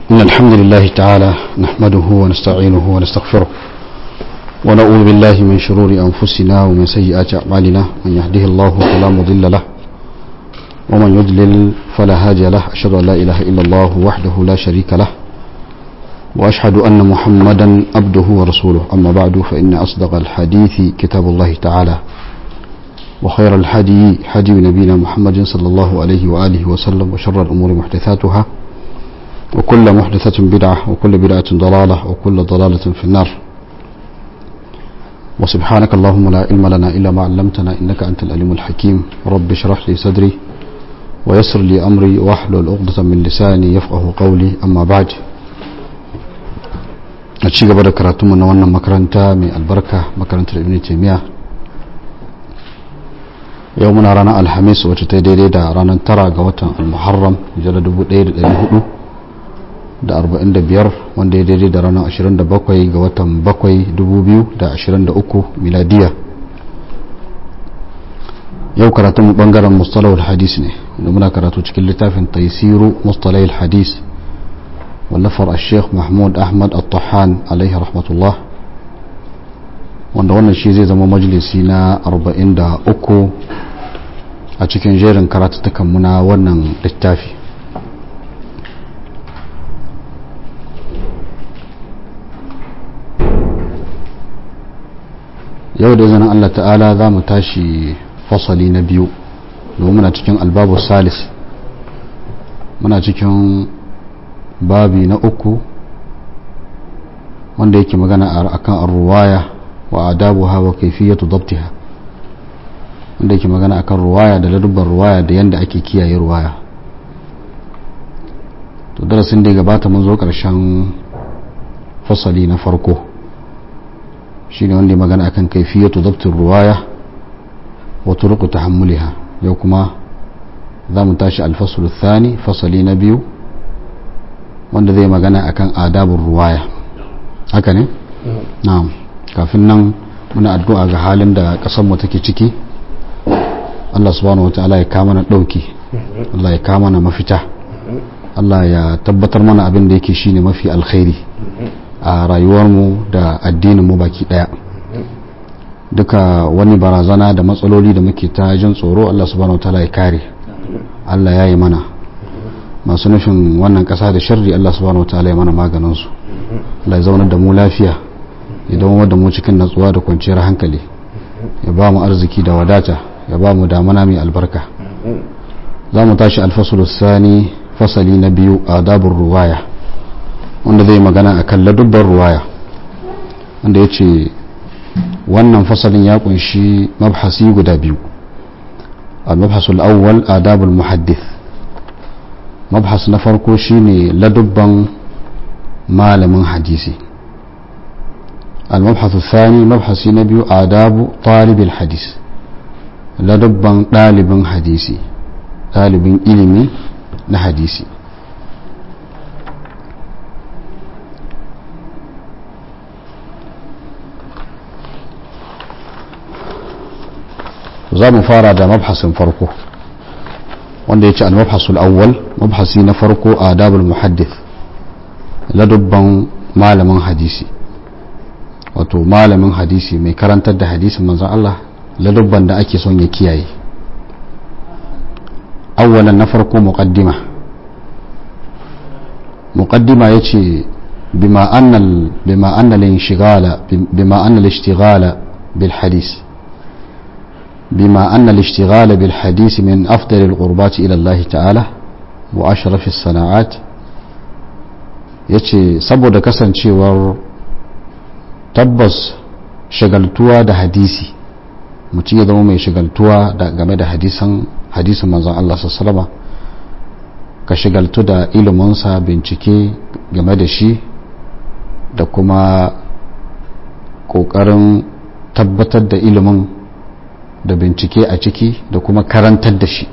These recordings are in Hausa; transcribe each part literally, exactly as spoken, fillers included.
إن الحمد لله تعالى نحمده ونستعينه ونستغفره ونعوذ بالله من شرور أنفسنا ومن سيئات أعمالنا. من يهده الله فلا مضل له ومن يضلل فلا هادي له. أشهد أن لا إله إلا الله وحده لا شريك له وأشهد أن محمدا عبده ورسوله. أما بعد فإن أصدق الحديث كتاب الله تعالى وخير الحدي حدي نبينا محمد صلى الله عليه وآله وسلم وشر الأمور محدثاتها وكل محدثة بدعة وكل بدعة ضلالة وكل ضلالة في النار. وسبحانك اللهم لا علم لنا إلا ما علمتنا إنك أنت العليم الحكيم. رب اشرح لي صدري ويسر لي أمري واحلل عقدة من لساني يفقه قولي. أما بعد، أشيء قبل كراتم من وانا مكرنتا من البركة مكرنت ابن تيمية. يومنا رانا الخميس وتتدري دا رانا ترى قوة المحرم جلد بدير الهدو da arba'in da biyar wanda ya daidai da ranar ashirin da bakwai ga watan bakwai dubu biyu da ashirin da uku miladiya. Yau karatun bangaren mustalahul hadis ne da muna karatu cikin littafin taysiru mustalahul hadis wallafar al-sheikh Mahmud Ahmad al-Tahan alaihi rahmatullah, wanda wannan shi zai zama majalisi na arba'in da uku a cikin jerin karatutukan muna wannan littafi. Yau da izinin Allah ta'ala za mu tashi fasali na biyu domin muna cikin albabu salis, muna cikin babi na uku wanda yake magana akan ar-ruwaya wa adabuha wa kayfiyatu dabtiha, wanda yake magana akan ruwaya da ladabbar ruwaya da yanda ake kiyaye ruwaya. To darasin da ya gabata mun zo karshen fasali na farko, shine wanda ya magana akan kaifiyatu dabtin ruwaya wa turuqu tahammuliha. yau kuma za mu tashi alfasul thani, fasali na biyu wanda zai magana akan adabur ruwaya. haka ne? na'am. kafin nan muna addu'a ga halin da kasar mu take ciki. Allah subhanahu wataala ya kama na dauki, Allah ya kama na mafita, Allah ya tabbatar mana abin da yake shine mafi alkhairi a rayuwarmu da addininmu baki daya. duka wani barazana da matsaloli da muke ta jin tsoro, Allah subhanahu wataala ya kare, Allah ya yi mana. masu nufin wannan kasa da sharri, Allah subhanahu wataala ya mana maganin su. Allah ya zauna da mu lafiya, ya dawo da mu cikin natsuwa da kwanciyar hankali, ya ba mu arziki da wadata, ya ba mu damana mai albarka. za mu tashi alfasul sani, fasali na biyu, adabur ruwaya, wanda zai magana a kan ladubbar ruwaya, wanda ya ce wannan fasalin ya kunshi mabhasi guda biyu. al-mabhasul awwal adabul muhaddith, mabhas na farko shine ladubban malamin hadisi. al-mabhasul thani, mabhasi na biyu, adabu talibil hadis, ladubban dalibin hadisi, dalibin ilimi na hadisi. za mu fara da mabhasin farko wanda ya ce al-mabhasul awwal, mabhasi na farko, adabul muhaddith, ladubban malamin hadisi. wato malamin hadisi mai karantar da hadisin manzon Allah, ladubban da ake son ya kiyaye. awwalan na farko muqaddima. muqaddima yace bima anna bima anna al-inshighala bima anna al-ishtighala bil hadith بما أن الاشتغال بالحديث من أفضل القربات إلى الله تعالى وأشرف الصناعات. yace saboda kasancewar tabbas shagaltuwa da hadisi, mutum ya zama mai shagaltuwa da game da hadisan hadisin manzon Allah sallallahu alaihi wasallam, ka shagaltu da iliminsa, bincike game da shi da kuma kokarin tabbatar da ilimin da bincike a ciki da kuma karantar da shi.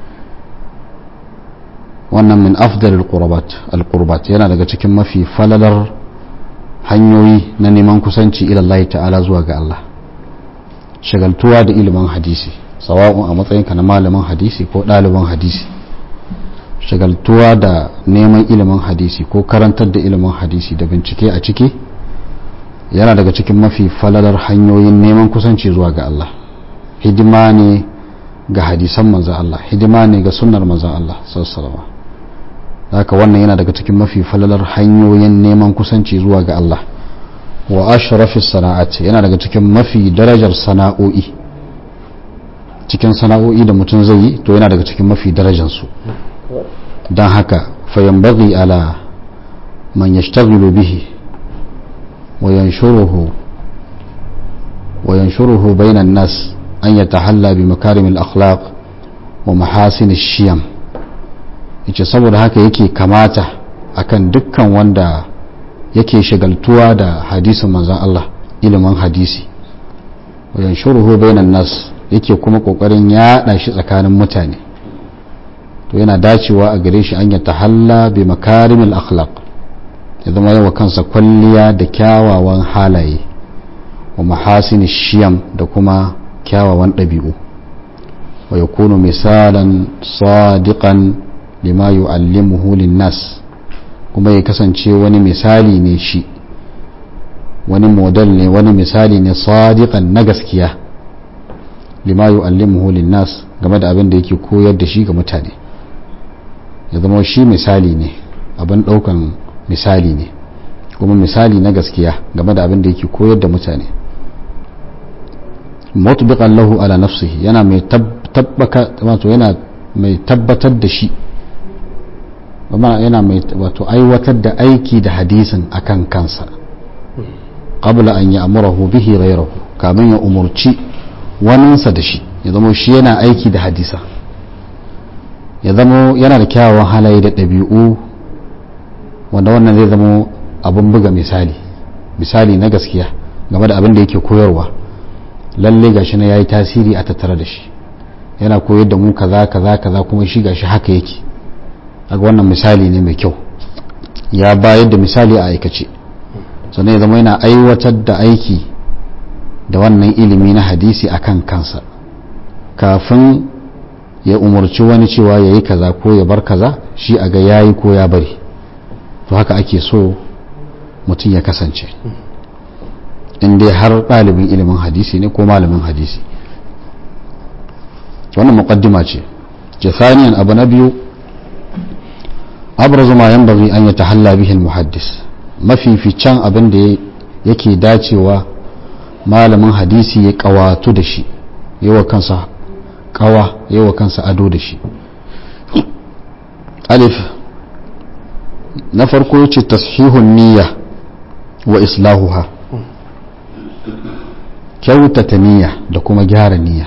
wannan min afdalil qurbat al-qurbat, yana daga cikin mafi falalar hanyoyi na neman kusanci ila Allah ta'ala, zuwa ga Allah. shagaltuwa da ilimin hadisi, sawa'un a matsayinka na malamin hadisi ko ɗaliban hadisi, shagaltuwa da neman ilimin hadisi ko karantar da ilimin hadisi da bincike a ciki yana daga cikin mafi falalar hanyoyin neman kusanci zuwa ga Allah. Hidima ne ga hadisan manzan Allah, hidima ne ga sunnar manzan Allah sallallahu alaihi wasallam. haka wannan yana daga cikin mafi falalar hanyoyin neman kusanci zuwa ga Allah. Wa ashrafis sana'ati yana daga cikin mafi darajar sana'o'i, cikin sana'o'i da mutum zai yi to yana daga cikin mafi darajar su. Dan haka fayanbaghi ala man yashtaghilu bihi wa yanshuruhu wa yanshuruhu bayna an-nas an yatahalla bi makarimil akhlaq wa mahasinish shiyam. yace saboda haka yake kamata akan dukkan wanda yake shagaltuwa da hadisin manzon Allah, ilimin hadisi, wa yanshuruhu bainan nas, yake kuma kokarin yada shi tsakanin mutane, to yana dacewa a gare shi an ya tahalla bi makarimil akhlaq, ya zama yawa kansa kwalliya da kyawawan halaye, wa mahasinish shiyam, da kuma kyawawan ɗabi'u, wa yakunu misalan sadiqan lima yu'allimuhu linnas, kuma ya kasance wani misali ne shi, wani model ne, wani misali ne sadiqan na gaskiya lima yu'allimuhu linnas, game da abin da yake koyar da shi ga mutane. Ya zama shi misali ne, abin daukan misali ne, kuma misali na gaskiya game da abin da yake koyar da mutane. Mutbiqan lahu ala nafsihi, yana mai tabbaka wato yana mai tabbatar da shi, yana mai wato aiwatar da aiki da hadisin akan kansa, qabla an ya'murahu bihi ghayrahu, kamin ya umurci waninsa da shi. Ya zama shi yana aiki da hadisa, ya zama yana da kyawawan halaye da ɗabi'u wanda wannan zai zama abin buga misali, misali na gaskiya game da abin da yake koyarwa. Lalle gashi na yayi tasiri a tattare da shi, yana koyar da mu kaza kaza kaza, kuma shi gashi haka yake. Daga wannan misali ne mai kyau, ya bayar da misali a aikace, sannan ya zama yana aiwatar da aiki da wannan ilimi na hadisi akan kansa kafin ya umarci wani cewa ya yi kaza ko ya bar kaza, shi a ga yayi ko ya bari. To haka ake so mutum ya kasance, in dai har ɗalibin ilimin hadisi ne ko malamin hadisi. wannan muqaddima ce. Jathaniyan, abu na biyu, abrazu ma yanbaghi an yatahalla bihi al-muhaddis, mafificin abin da yake dacewa malamin hadisi ya kawatu da shi, yawa kansa kawa, yawa kansa ado da shi. Alif, na farko yace tashihun niyya wa islahuha, kyautata niyya da kuma gyara niyya.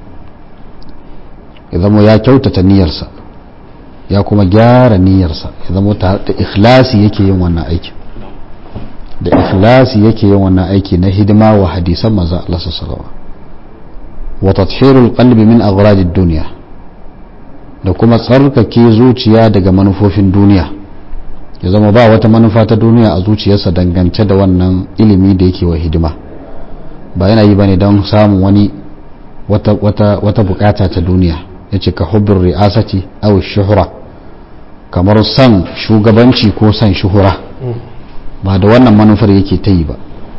Ya zama ya kyautata niyyarsa ya kuma gyara niyyarsa, ya zama da ikhlasi yake yin wannan aiki, da ikhlasi yake yin wannan aiki na hidima wa hadisan manzo Allah sallallahu alaihi wasallam. Wa tathhirul qalbi min agradid dunya, da kuma tsarkake zuciya daga manufofin duniya. Ya zama ba wata manufa ta duniya a zuciyarsa dangance da wannan ilimi da yake wa hidima, ba yana yi bane don samun wani wata wata wata bukata ta duniya. Yace ka hubbur ri'asati aw shuhra, kamar san shugabanci ko san shuhura, ba da wannan manufar yake ta yi ba.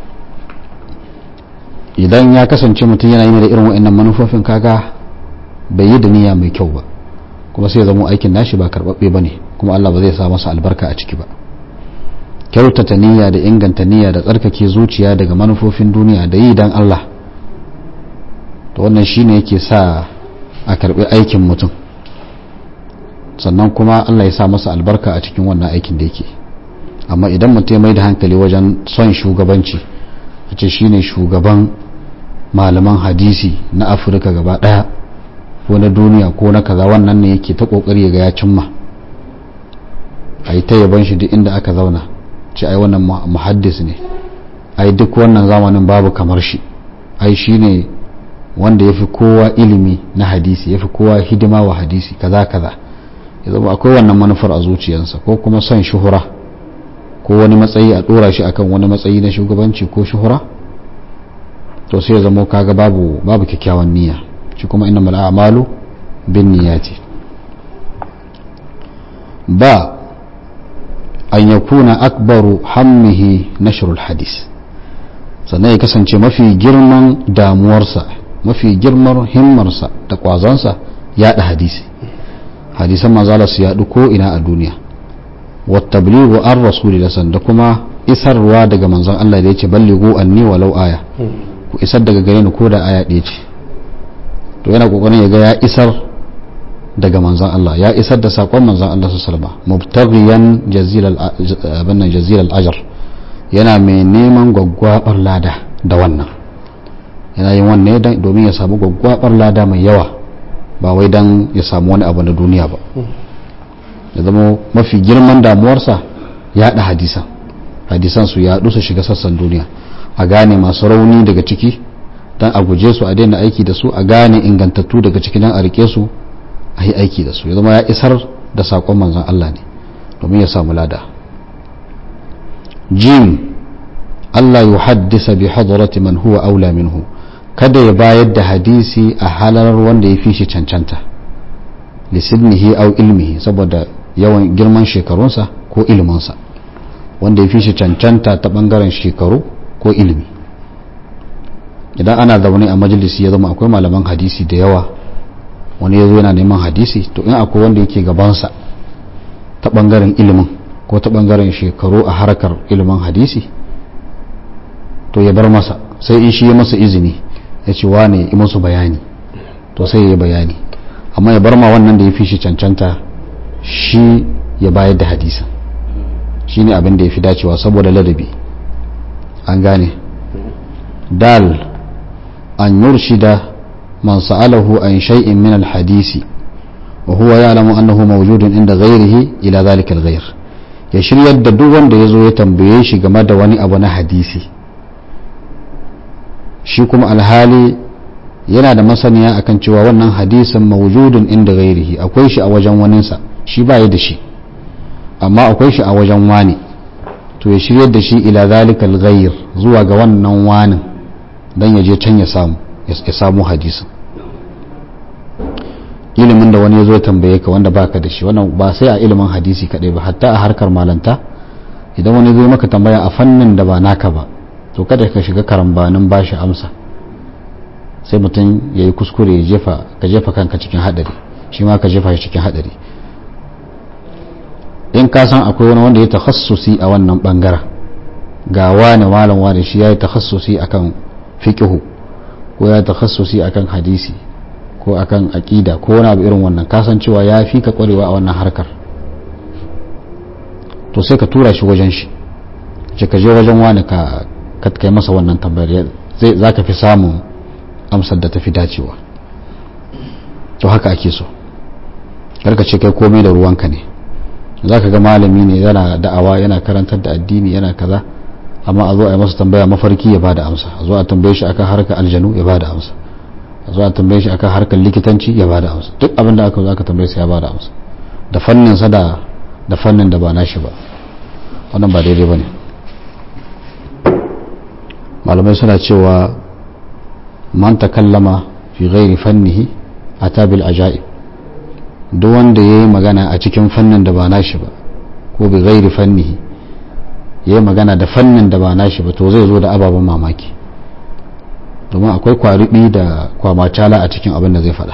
Idan ya kasance mutum yana yi da irin wa'annan manufofin, kaga bai yi da niyya mai kyau ba, kuma sai ya zama aikin nashi ba karbabbe bane, kuma Allah ba zai sa masa albarka a ciki ba. Kyautata niyya da inganta niyya da tsarkake zuciya daga manufofin duniya da yi dan Allah, to wannan shine yake sa a karbi aikin mutum, sannan kuma Allah ya sa masa albarka a cikin wannan aikin da yake. Amma idan mutum ya mai da hankali wajen son shugabanci, a ce shine shugaban malaman hadisi na Afirka gaba daya ko na duniya ko na kaza, wannan ne yake ta kokari ga ya cimma, ai ta yaban shi duk inda aka zauna, ce ai wannan muhaddis ne, ai duk wannan zamanin babu kamar shi, ai shine wanda yafi kowa ilimi na hadisi, yafi kowa hidima wa hadisi kaza kaza. Ya zama akwai wannan manufar a zuciyarsa, ko kuma son shuhura ko wani matsayi, a dora shi akan wani matsayi na shugabanci ko shuhura, to sai ya zama kaga babu babu kyakkyawan niyya. Shi kuma innamal a'malu binniyati. ba an yakuna akbaru hammihi nashrul hadis, sannan ya kasance mafi girman damuwarsa mafi girman himmarsa da kwazansa yaɗa hadisi, hadisan manzala su yaɗu ko ina a duniya. wattablighu an rasulillah, da kuma isarwa daga manzon Allah da yace ballighu anni walau aya, ku isar daga gare ni ko da aya ɗaya ce. to yana kokarin ya ga ya isar daga manzon Allah, ya isar da sakon manzon Allah sallallahu alaihi wasallam, mubtaghiyan jazilal abannan jazilal ajr, yana mai neman gwaggwabar lada da wannan, yana yin wannan domin ya samu gwaggwabar lada mai yawa, ba wai dan ya samu wani abu na duniya ba. ya zama mafi girman damuwarsa yaɗa hadisan hadisan su yaɗu su shiga sassan duniya, a gane masu rauni daga ciki dan a guje su, a daina aiki da su, a gane ingantattu daga ciki dan a rike su a yi aiki da su. ya zama ya isar da saƙon manzon Allah ne domin ya samu lada. jim Allah yuhaddisa bi hadrati man huwa aula minhu, kada ya bayar da hadisi a halarar wanda ya fi shi cancanta, lisidnihi au ilmihi, saboda yawan girman shekarunsa ko iliminsa, wanda ya fi shi cancanta ta bangaren shekaru ko ilimi. idan ana zaune a majalisi ya zama akwai malaman hadisi da yawa, wani ya zo yana neman hadisi, to in akwai wanda yake gabansa ta bangaren ilimin ko ta bangaren shekaru a harkar ilimin hadisi, to ya bar masa, sai in shi ya masa izini ya ce wane yi musu bayani, to sai ya yi bayani, amma ya bar ma wannan da ya fi shi cancanta shi ya bayar da hadisin, shi ne abin da ya fi dacewa saboda ladabi. an gane. dal an yurshida man sa'alahu an shay'in min al-hadisi wa huwa ya'lamu annahu mawjudun inda ghayrihi ila dhalika al-ghayr, ya shiryar da duk wanda yazo ya tambaye shi game da wani abu na hadisi, shi kuma alhali yana da masaniya akan cewa wannan hadisin mawjudun inda ghayrihi, akwai shi a wajen waninsa, shi ba ya da shi amma akwai shi a wajen wani, to ya shiryar da shi ila dhalika al-ghayr, zuwa ga wannan wanin dan ya je can ya samu ya samu hadisin. ilimin da wani ya zo ya tambaye ka wanda baka da shi, wannan ba sai a ilimin hadisi kadai ba, hatta a harkar malanta idan wani zo maka tambaya a fannin da ba naka ba, to kada ka shiga karambanin bashi amsa, sai mutum ya yi kuskure ya jefa ka jefa kanka cikin hadari, shi ma ka jefa shi cikin hadari. in ka san akwai wani wanda ya takhassusi a wannan bangaren, ga wani malam wani shi ya yi takhassusi akan fiqhu ko ya takhassusi akan hadisi ko akan aqida ko wani abu irin wannan, kasancewa ya fi ka kwarewa a wannan harkar, to sai ka tura shi wajen shi, ce ka je wajen wani ka kai masa wannan tambayar, zai zaka fi samun amsar da tafi dacewa. to haka ake so, karka ce kai komai da ruwanka ne. zaka ga malami ne yana da'awa yana karantar da addini yana kaza, amma a zo a yi masa tambaya mafarki ya bada amsa, a zo a tambaye shi akan harkar aljanu ya bada amsa, a zo a tambaye shi akan harkar likitanci ya bada amsa, duk abin da aka zo aka tambaye sa ya bada amsa, da fannin sa da da fannin da ba nashi ba. wannan ba daidai bane. malamai suna cewa man takallama fi ghairi fannihi ata bil ajaib, duk wanda yayi magana a cikin fannin da ba nashi ba, ko bi ghairi fannihi yayi magana da fannin da ba nashi ba, to zai zo da ababen mamaki, domin akwai kwarubi da kwamacala a cikin abin da zai faɗa.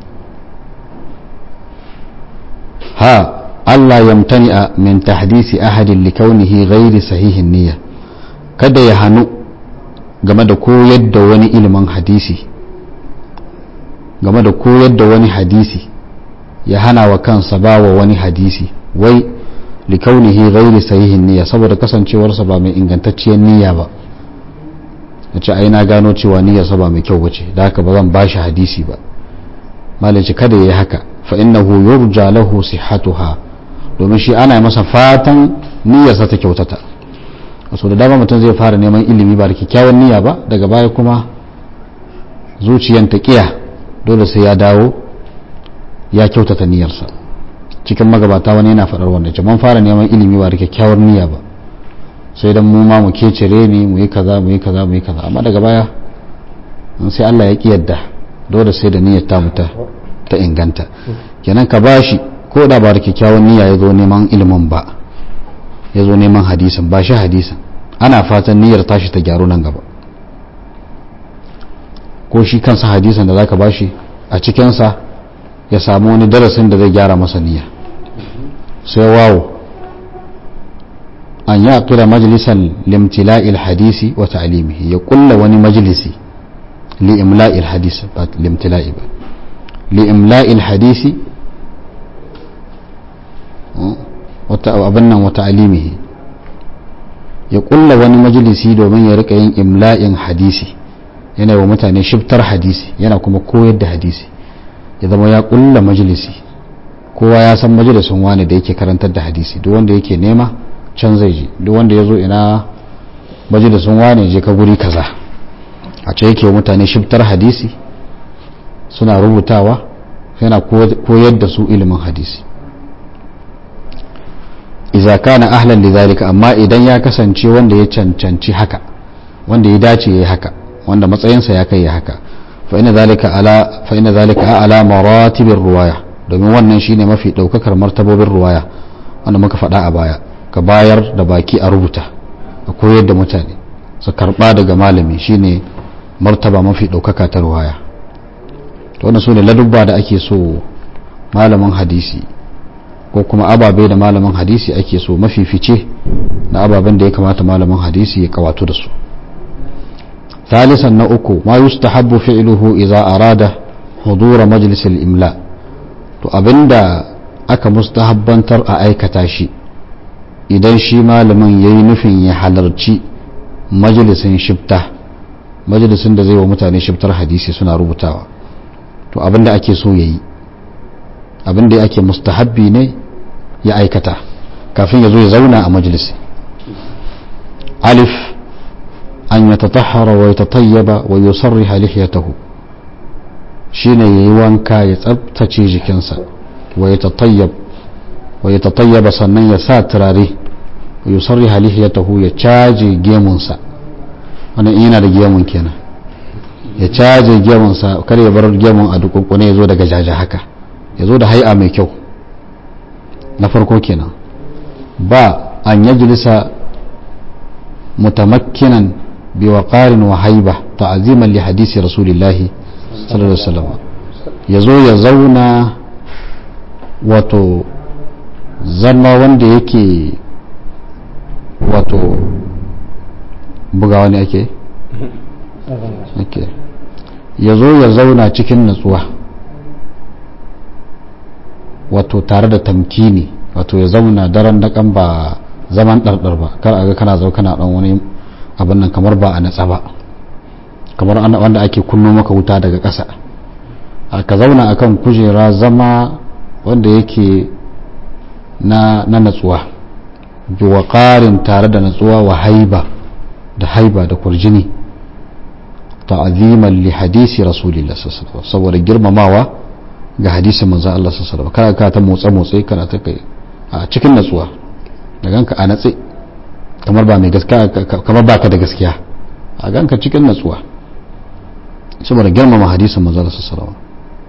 ha Allah yamtani'a min tahdisi ahadin likaunihi ghairi sahihin niyya, kada ya hanu game da koyar da wani ilimin hadisi, game da koyar da wani hadisi ya hana wa kansa ba wa wani hadisi, wai likaunihi ghairi sahihin niyya, saboda kasancewarsa ba mai ingantacciyar niyya ba, ya ce ai na gano cewa niyyarsa ba mai kyau bace, da haka ba zan bashi hadisi ba. malaci kada yayi haka, fa innahu yurja lahu sihhatuha, domin shi ana masa fatan niyyarsa ta kyautata. so da dama mutum zai fara neman ilimi ba da kyakkyawan niyya ba, daga baya kuma zuciyan ta kiya, dole sai ya dawo ya kyautata niyyarsa. cikin magabata wani yana faɗar wannan, ce man fara neman ilimi ba da kyakkyawar niyya ba, sai dan mu ma mu kecere ni mu yi kaza mu yi kaza mu yi kaza, amma daga baya sai Allah ya ki yadda, dole sai da niyyar ta muta ta inganta. kenan ka bashi ko da ba da kyakkyawan niyya ya zo neman ilimin ba, ya zo neman hadisin ba shi hadisin, ana fatan niyyar tashi ta gyaru nan gaba. Ko shi kansa hadisin da zaka bashi a cikinsa ya samu wani darasin da zai gyara masa niyya. sai wawo an ya kira majalisan limtila'il hadisi wa ta'limihi, ya kulla wani majalisi li'imla'il hadisi ba limtila'i ba li'imla'il hadisi abin nan wa ta'limihi, ya kulla wani majalisi domin ya rika yin imla'in hadisi, yana wa mutane shiftar hadisi yana kuma koyar da hadisi. Ya zama ya kulla majalisi, kowa ya san majalisin wani da yake karantar da hadisi, duk wanda yake nema can zai je, duk wanda ya zo ina majalisin wani je ka guri kaza, a ce yake wa mutane shiftar hadisi, suna rubutawa, yana koyar da su ilimin hadisi. Iza kana ahlan lidhalika, amma idan ya kasance wanda ya cancanci haka, wanda ya dace yayi haka, wanda matsayinsa ya kai ya haka, fa inna zalika ala fa inna zalika ala maratibir ruwaya, domin wannan shine mafi daukakar martabobin ruwaya wanda muka faɗa a baya. Ka bayar da baki a rubuta, a koyar da mutane su karba daga malami, shine martaba mafi daukaka ta ruwaya. To wannan sune ladubba da ake so malamin hadisi, ko kuma ababe da malamin hadisi ake so mafifice na ababen da ya kamata malamin hadisi ya kawato da su. ثالثا نأكو ما يستحب فعله إذا أراد حضور مجلس الإملاء. to abinda aka mustahabbantar a aikata shi idan shi malamin yayi nufin ya halarci majalisin shifta, majalisin da zai wa mutane shiftar hadisi suna rubutawa, to abinda ake so yayi, abinda ake mustahabbi ne ya aikata kafin ya zo ya zauna a majalisi. alif an yatatahhara wa yatatayyaba wa yusarriha lihiyatahu, shine yayi wanka ya tsabtace jikinsa, wa yatatayyab wa yatatayyaba sannan ya sa turare, wa yusarriha lihiyatahu ya caje gemunsa, wannan yana da gemun kenan, ya caje gemunsa, kar ya bar gemun a dukunkune ya zo daga jaja haka, ya zo da hay'a mai kyau. na farko kenan. ba an yajlisa mutamakkinan biwaqarin wa haiba ta'ziman li hadisi rasulillahi sallallahu alaihi wasallam, yazo ya zauna wato zama wanda yake wato bugawa ne ake ake yazo ya zauna cikin nutsuwa, wato tare da tamkini, wato ya zauna daren dakan ba zaman ɗarɗar ba, kar a ga kana zo kana ɗan wani abin nan kamar ba a natsa ba, kamar wanda ake kunno maka wuta daga ƙasa. ka zauna akan kujera zama wanda yake na na natsuwa, bi waqarin tare da natsuwa, wa haiba da haiba da kurjini, ta'ziman li hadisi rasulillah sallallahu alaihi wasallam, saboda girmamawa ga hadisin manzo Allah sallallahu alaihi wasallam. kana ka ta motsa motsi kana ta kai a cikin natsuwa, da ganka a natsi kamar ba mai gaskiya, kamar baka da gaskiya, a ganka cikin natsuwa saboda girmama hadisin manzo Allah sallallahu alaihi wasallam.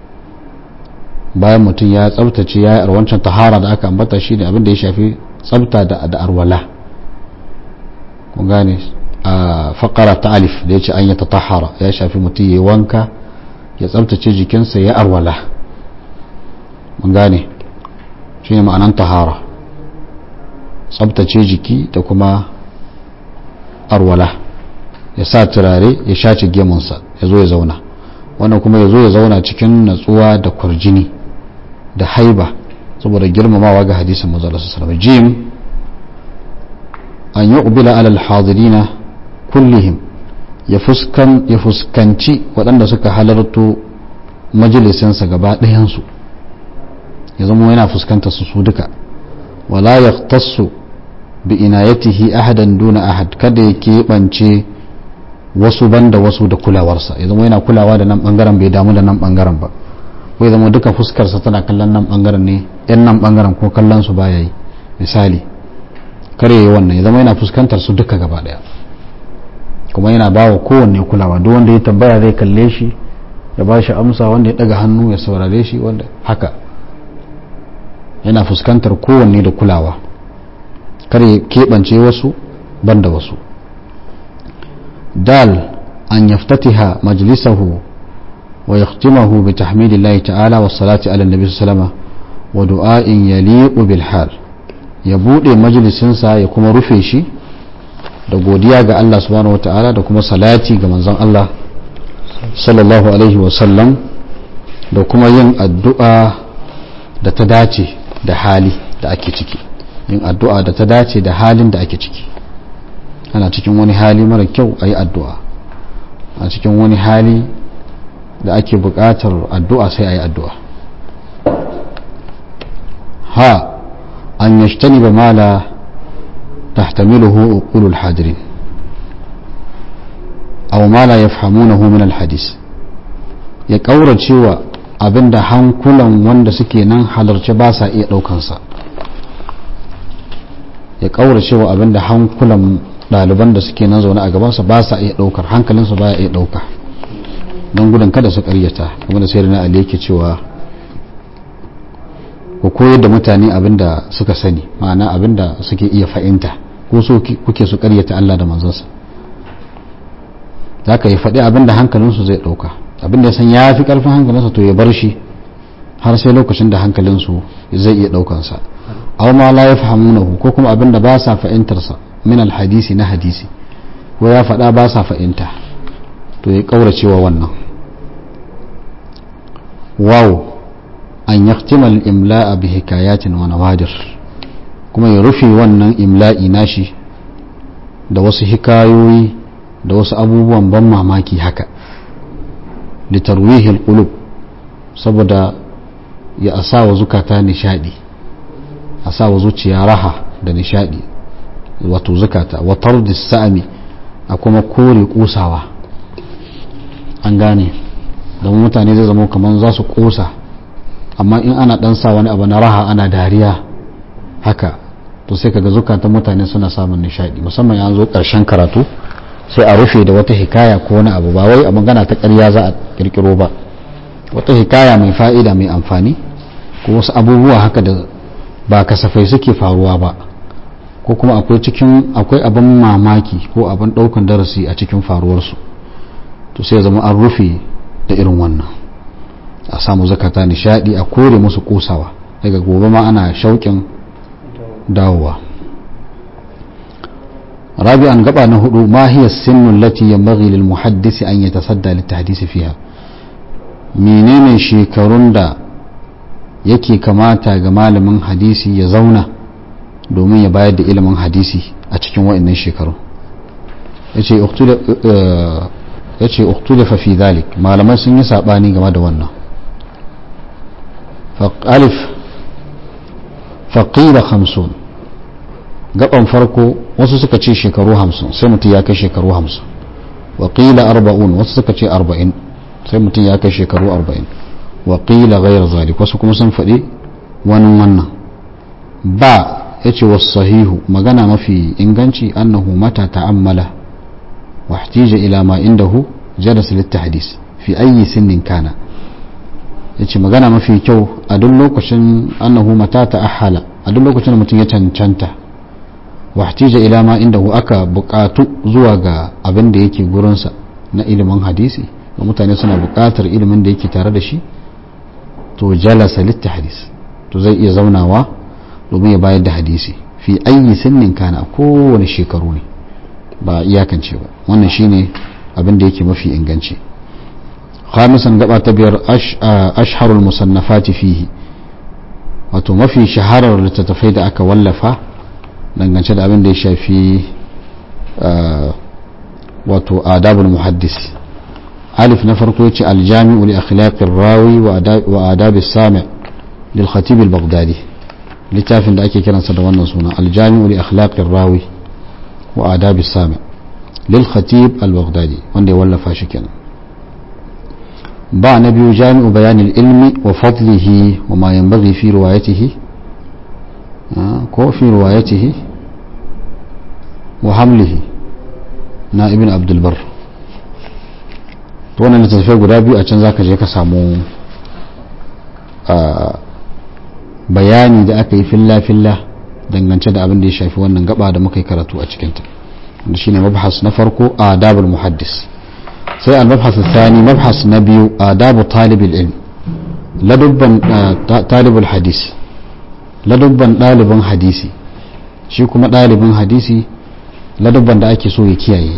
bayan mutum ya tsabtace ya yi arwancan tahara da aka ambata, shi ne abin da ya shafi tsabta da arwala. kun gane a faƙara ta alif da ya ce an yi ta tahara, ya shafi mutum ya yi wanka, ya tsabtace jikinsa, ya arwala. mun gane shi ne ma'anan tahara, tsabtace jiki da kuma arwala, ya sa turare, ya shaci gemunsa, ya zo ya zauna. wannan kuma ya zo ya zauna cikin natsuwa da kwarjini da haiba saboda girmamawa ga hadisin manzo sallallahu alaihi wasallam. jim an yuqbila ala alhadirina kullihim, ya fuskan ya fuskanci waɗanda suka halarto majalisinsa gaba ɗayansu, ya zama yana fuskantar su su duka. wala yaqtassu bi inayatihi ahadan duna ahad, kada ya keɓance wasu banda wasu da kulawarsa, ya zama yana kulawa da nan bangaren bai damu da nan bangaren ba, ko ya zama duka fuskarsa tana kallon nan bangaren ne, yan nan bangaren ko kallon su baya yi. misali kare yi wannan, ya zama yana fuskantar su duka gaba daya, kuma yana bawa kowanne kulawa. duk wanda ya tambaya zai kalle shi ya ba shi amsa, wanda ya daga hannu ya saurare shi, wanda haka yana fuskantar kowanne da kulawa kar ya keɓance wasu banda wasu. dal an yaftatiha majlisahu wa yakhtimahu bi tahmidillahi ta'ala was salati ala nabi sallallahu alaihi wasallam wa du'a'in yaliqu bil hal, ya bude majalisinsa ya kuma rufe shi da godiya ga Allah subhanahu wata'ala da kuma salati ga manzon Allah sallallahu alaihi wasallam da kuma yin addu'a da ta dace da hali da ake ciki, yin addu'a da ta dace da halin da ake ciki. ana cikin wani hali mara kyau a yi addu'a, a cikin wani hali da ake buƙatar addu'a sai a yi addu'a. ha an yashtani ba mala tahtamiluhu uqulul hadirin aw ma la yafhamunahu min alhadis, ya kaurace wa abinda hankulan wanda suke nan halarci ba sa iya daukansa, ya kaurace wa abinda hankulan ɗaliban da suke nan zaune a gabansa ba sa iya daukar, hankalinsu ba ya iya dauka, don gudun kada su karyata. kamar da sayyidina Ali yake cewa ku koyar da mutane abinda suka sani, ma'ana abinda suke iya fahimta, ko so kuke su karyata Allah da manzansa. za ka yi faɗi abinda hankalinsu zai ɗauka, abinda ya san ya fi ƙarfin hankalinsa to ya bar shi har sai lokacin da hankalinsu zai iya ɗaukansa. aw ma la yafhamunahu, ko kuma abinda ba sa fahimtarsa min alhadisi, na hadisi, ko ya faɗa ba sa fahimta to ya ƙaurace wa wannan. waw an yaktima al-imla'a bi hikayatin wa nawadir, kuma ya rufe wannan imla'i nashi da wasu hikayoyi da wasu abubuwan ban mamaki haka, litarwihil qulub, saboda ya asawa zukata nishadi, asawa zuciya raha da nishadi, wato zukata wa tardis sa'ami, a kuma kore kusawa. an gane, da mutane zai zama kaman za su kusa, amma in ana dan sa wani abu na raha ana dariya haka, to sai kaga zukatan mutane suna samun nishadi, musamman ya zo karshen karatu sai a rufe da wata hikaya ko wani abu, ba wai a magana ta ƙarya za a kirkiro ba, wata hikaya mai fa'ida mai amfani, ko wasu abubuwa haka da ba kasafai suke faruwa ba, ko kuma akwai cikin akwai abin mamaki ko abin ɗaukan darasi a cikin faruwarsu, to sai zama an rufe da irin wannan, a samu zakata nishadi, a kore musu kosawa, daga gobe ma ana shauƙin dawowa. رابعا قبع نهدو ما هي السن التي ينبغي للمحدث أن يتصدى للتحديث فيها، منين شيكرون دا يكي كماتا جمال من حديثي يزونا دومين يبايد إلى من حديثي أتكين وإن شيكرون. يتي اختلف يتي اختلف في ذلك، ما لما سن يساباني كما دوانا. فألف فقيل خمسون، gaban farko wasu suka ce shekaru hamsin, sai mutum ya kai shekaru hamsin. wa qila arba'un, wasu suka ce arba'in, sai mutum ya kai shekaru arba'in. wa qila ghayr zalik, wasu kuma sun faɗi wani wannan. ba yace was sahihu, magana mafi inganci, annahu mata ta'ammala wa ihtija ila ma indahu jalasa lit tahdis fi ayi sinnin kana. yace magana mafi kyau a duk lokacin, annahu mata ta'ahala, a duk lokacin da mutum ya cancanta, wahtija ila ma indahu, aka buƙatu zuwa ga abin da yake gurinsa na ilimin hadisi, da mutane suna buƙatar ilimin da yake tare da shi, to jalasa littahdis, to zai iya zaunawa domin ya bayar da hadisi fi ayi sinnin kana, kowane shekaru ne ba iyakance ba. wannan shine abin da yake mafi inganci. khamisan gaba ta biyar, ashharul musannafati fihi, wato mafi shaharar littattafai da aka wallafa dangance da abin da ya shafi wato adabul muhaddis. alif na farko yace aljami'u li akhlaqir rawi wa adabis sami' lil khatib al baghdadi, littafin da ake kiransa da wannan suna aljami'u li akhlaqir rawi wa adabis sami' lil khatib al baghdadi, wanda ya wallafa shi kenan. ba na biyu jami'u bayanil ilmi wa fadlihi wa ma yanbaghi fi riwayatihi ko fi riwayatihi wa hamlihi na ibn abdul bar. to wannan littattafai guda biyu a can zaka je ka samu bayani da aka yi filla-filla dangance da abin da ya shafi wannan gaba da muka yi karatu a cikinta wanda shine mabhas na farko adabul muhaddis. sai al-mabhas thani mabhas na biyu adabu talibul ilm ladubban talibul hadis ladubban dalibin hadisi. shi kuma dalibin hadisi ladubban da ake so ya kiyaye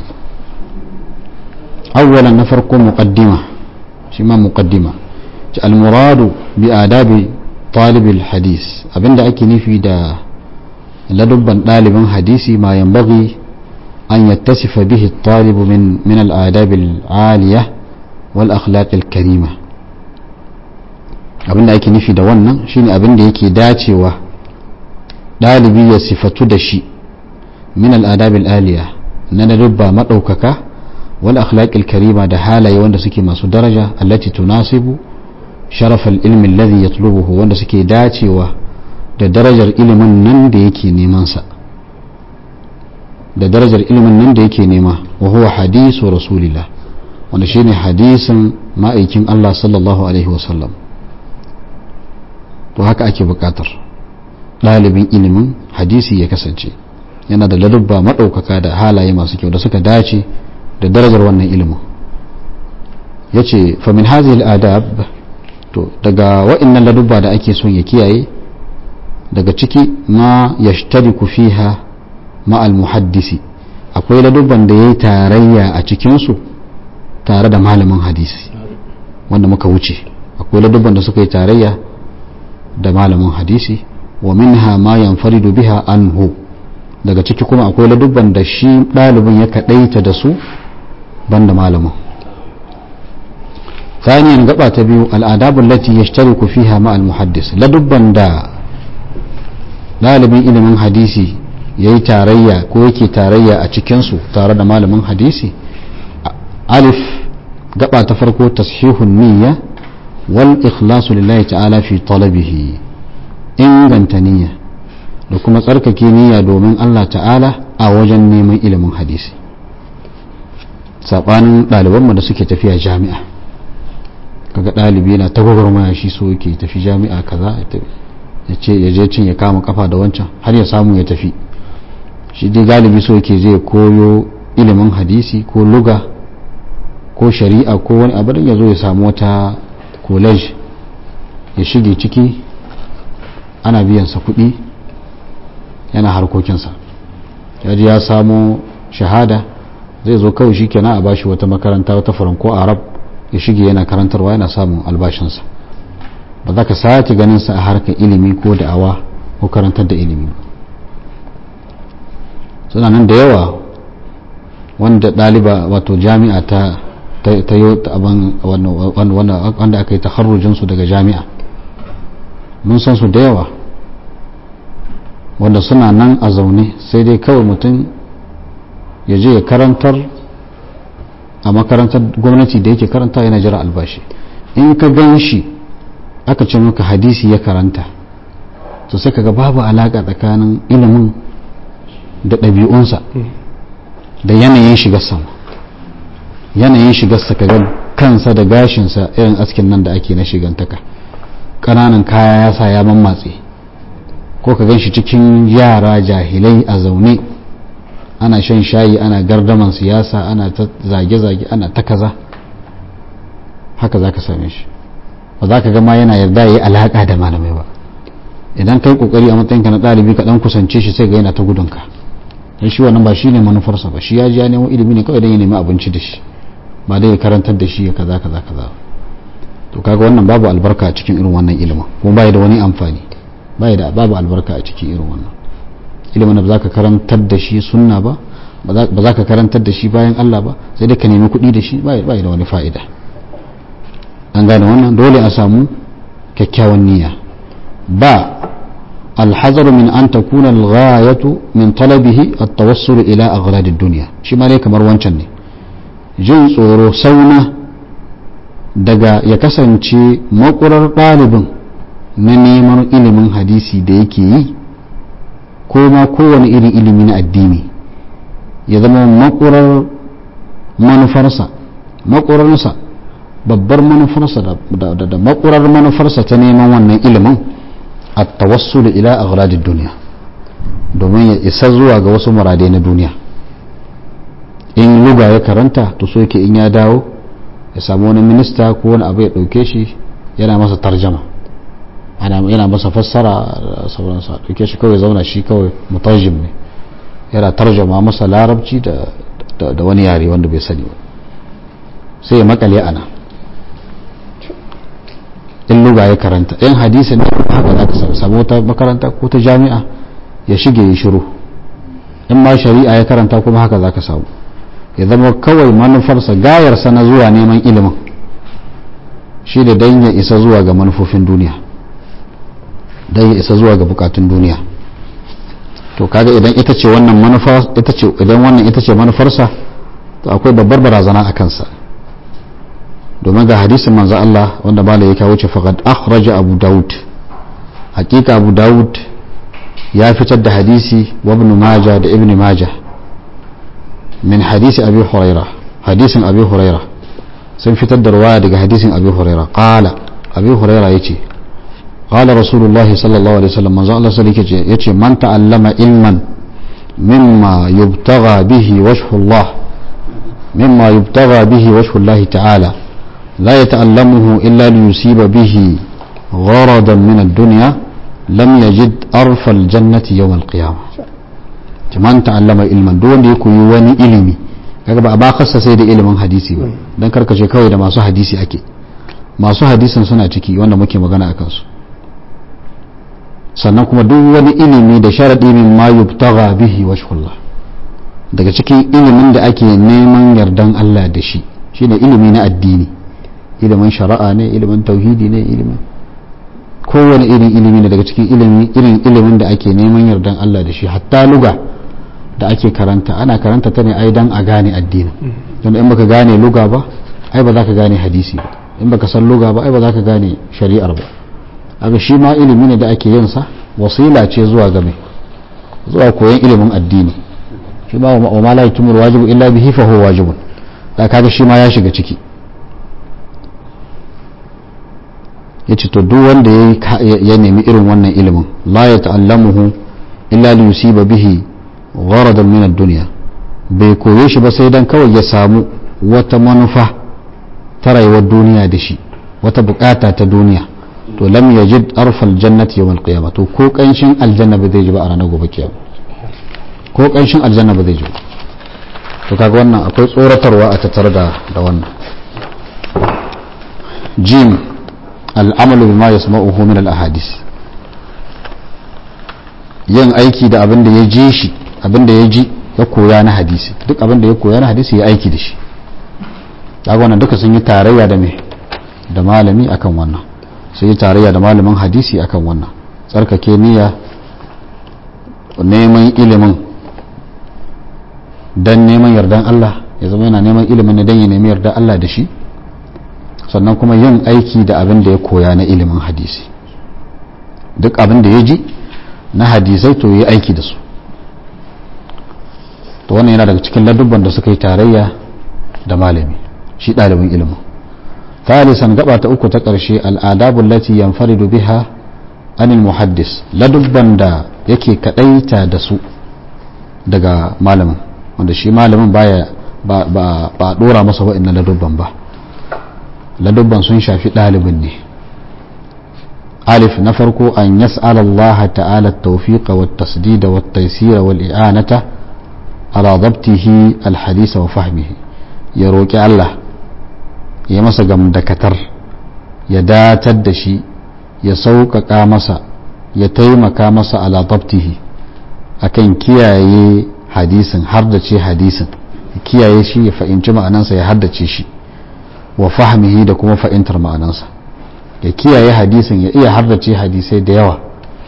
awwalan na farko muqaddima shi ma muqaddima al-muradu bi adabi talibul hadis abinda ake nufi da ladubban dalibin hadisi ma yanbaghi an yattasifa bihi at-talib min min al-adab al-aliyah wal akhlaq al-karima. abinda ake nufi da wannan shine abinda yake dacewa dalibi ya sifatu da shi min al-adab al-aliyah na ladubba madaukaka wal akhlaq al-karima da halaye wanda suke masu daraja allati tunasibu sharaf al-ilm alladhi yatlubuhu wanda suke dacewa da darajar ilimin nan da yake neman sa da darajar ilimin nan da yake nema wa huwa hadisu rasulillah wanda shine hadisin ma'aikin Allah sallallahu alaihi wasallam. to haka ake bukatar dalibin ilimin hadisi ya kasance yana da ladabba madaukaka da halaye masu kyau da suka dace da darajar wannan ilimin. yace fa min hadhihi al-adab to daga wa'annan ladabba da ake son ya kiyaye daga ciki ma yashtariku fiha ma al-muhaddisi akwai ladubban da yayi tarayya a cikin su tare da malamin hadisi wanda muka wuce. akwai ladubban da suka yi tarayya da malamin hadisi wa minha ma yanfaridu biha anhu daga ciki kuma akwai ladubban da shi dalibin ya kadaita da su banda malamin. ثانيا gaba ta biyu al-adab allati yashtariku fiha ma al-muhaddis ladubban da dalibin ilimin hadisi yayi tarayya ko yake tarayya a cikin su tare da malamin hadisi. alif gaba ta farko tashihun niyya wal ikhlasu lillahi ta'ala fi talabihi inganta niyya da kuma tsarkake niyya domin Allah ta'ala a wajen neman ilimin hadisi. sabanin ɗalibanmu da suke tafiya jami'a kaga ɗalibi yana ta gwagwarmaya shi so yake tafi jami'a kaza ya ce ya je cin ya kama kafa da wancan har ya samu ya tafi. shi dai galibi so yake zai koyo ilimin hadisi ko luga ko shari'a ko wani abu da ya zo ya samu wata college ya shige ciki ana biyansa kuɗi yana harkokinsa ya ji ya samu shahada zai zo kawai shi kenan a bashi wata makaranta wata faranko arab ya shige yana karantarwa yana samun albashinsa. ba za ka sake ganinsa a harkar ilimi ko da'awa ko karantar da ilimi. suna nan da yawa wanda ɗaliba wato jami'a ta ta yi wanda aka yi takharrujinsu daga jami'a mun san su da yawa wanda suna nan a zaune sai dai kawai mutum ya je ya karantar a makarantar gwamnati da yake karanta yana jira albashi. in ka gan shi aka ce maka hadisi ya karanta to sai kaga babu alaka tsakanin ilimin da ɗabi'unsa da yanayin shigarsa yanayin shigarsa kaga kansa da gashinsa irin askin nan da ake na shigantaka ƙananan kaya ya sa ya mammatse ko ka gan shi cikin yara jahilai a zaune ana shan shayi ana gardaman siyasa ana ta zage-zage ana ta kaza haka za ka same shi ba za ka gama yana yarda ya yi alaƙa da malamai ba. idan kai kokari a matsayinka na ɗalibi ka ɗan kusance shi sai ga yana ta gudunka don shi wannan ba shi ne manufarsa ba shi ya ji ya nemo ilimi ne kawai don ya nemi abinci da shi ba dai ya karantar da shi ya kaza kaza kaza. to kaga wannan babu albarka a cikin irin wannan ilimin kuma bai da wani amfani bai da babu albarka a cikin irin wannan ilimin da ba za ka karantar da shi sunna ba ba za ka karantar da shi bayan Allah ba sai dai ka nemi kuɗi da shi bai da wani fa'ida. an gane wannan dole a samu kyakkyawan niyya. ba alhazar min an takuna alghayatu min talabihi at-tawassul ila aghrad ad-dunya shi ma dai kamar wancan ne jin tsoro sauna daga ya kasance makurar ɗalibin na neman ilimin hadisi da yake yi ko ma kowane irin ilimi na addini ya zama makurar manufarsa makurarsa babbar manufarsa da, da, da makurar manufarsa ta neman wannan ilimin at-tawassul ila aghradid dunya, domin ya isa zuwa ga wasu muradai na duniya. In luga ya karanta to so yake in ya dawo ya samu wani minista ko wani abu ya dauke shi yana masa tarjama, yana masa fassara sauransa, dauke shi kawai zauna shi kawai mutarjim ne, yana tarjama masa larabci da da wani yare wanda bai sani ba, sai ya makale ana. In luga ya karanta, in hadisi ne haka za ka samu wata makaranta ko ta jami'a ya shige ya shiru. In ma shari'a ya karanta kuma haka za ka samu, ya zama kawai manufarsa gayarsa na zuwa neman ilimin shi da dan ya isa zuwa ga manufofin duniya, dan ya isa zuwa ga bukatun duniya. To kaga idan ita ce wannan manufa, ita ce idan wannan ita ce manufarsa, to akwai babbar barazana a kansa. Domin ga hadisin manzo Allah wanda malai ya kawo ce faqad akhraja Abu Dawud, hakika Abu Dawud ya fitar da hadisi wa Ibn Majah da Ibn Majah min hadisi Abi Hurairah, hadisin Abi Hurairah sun fitar da riwaya daga hadisin Abi Hurairah. Qala Abi Hurairah yace qala Rasulullahi sallallahu alaihi wasallam, manzo Allah sallallahu alaihi wasallam yace man ta'allama ilman mimma yubtagha bihi wajhu Allah mimma yubtagha bihi wajhu Allah ta'ala la yata'allamuhu illa liyusiba bihi gharadan min ad-dunya lam yajid arfa al-jannati yawm al-qiyamah. Man ta'allama ilman, duk wanda ya koyi wani ilimi, kaga ba a ba kasa sai da ilimin hadisi ba, dan karkace kawai da masu hadisi ake, masu hadisin suna ciki wanda muke magana a kansu. Sannan kuma duk wani ilimi da sharadi min ma yubtagha bihi wajhullah, daga cikin ilimin da ake neman yardan Allah da shi shine ilimi na addini, ilimin shari'a ne, ilimin tauhidi ne, ilimin kowane irin ilimi ne daga cikin ilimi irin ilimin da ake neman yardan Allah da shi. Hatta luga da ake karanta, ana karanta ta ne ai dan a gane addinin, don in baka gane luga ba ai ba za ka gane hadisi ba, in baka san luga ba ai ba za ka gane shari'ar ba. haka shi ma ilimi ne da ake yin sa wasila ce zuwa ga mai zuwa koyon ilimin addini. shi ma wa ma la yatimul wajibu illa bihi fa huwa wajibun, da kaga shi ma ya shiga ciki. yace to duk wanda ya nemi irin wannan ilimin la ya ta'allamuhu illa li yusiba bihi gharadan min ad-dunya, bai koye shi ba sai dan kawai ya samu wata manufa ta rayuwar duniya da shi, wata bukata ta duniya, to lam yajid arfal jannati yawm al-qiyamah, to ko kanshin aljanna ba zai ji ba a ranar gobe kiyama, ko kanshin aljanna ba zai ji ba. to kaga wannan akwai tsoratarwa a tattare da da wannan. jim al'amalu bima yasma'uhu min al-ahadith, yin aiki da abin da ya ji shi, abin da ya ji ya koya na hadisi, duk abin da ya koya na hadisi ya aiki da shi. kaga wannan duka sun yi tarayya da me da malami akan wannan, sun yi tarayya da malamin hadisi akan wannan. tsarkake niyya, neman ilimin dan neman yardan Allah, ya zama yana neman ilimin ne dan ya nemi yardan Allah da shi, sannan kuma yin aiki da abin da ya koya na ilimin hadisi. duk abin da ya ji na hadisai to yi aiki da su. to wannan yana daga cikin ladubban da suka yi tarayya da malami, shi ɗalibin ilimin. thalisan gaba ta uku ta ƙarshe, al'adabul lati yanfaridu biha anil muhaddis, ladubban da yake kadaita da su daga malamin, wanda shi malamin baya ba ba ba dora masa wa'annan ladubban ba, ladubban sun shafi ɗalibin ne. alif na farko, an yas'ala Allah ta'ala at-tawfiq wa at-tasdid wa at-taysir wa al-i'anata ala dabtihi al-hadith wa fahmihi, ya roki Allah ya masa gamdakatar, ya datar da shi, ya sauƙaƙa masa, ya taimaka masa ala dabtihi akan kiyaye hadisin, haddace hadisin, kiyaye shi, ya fahimci ma'anansa, ya haddace shi, wa fahmihi da kuma fahimtar ma'anansa, ya kiyaye hadisin, ya iya haddace hadisai da yawa,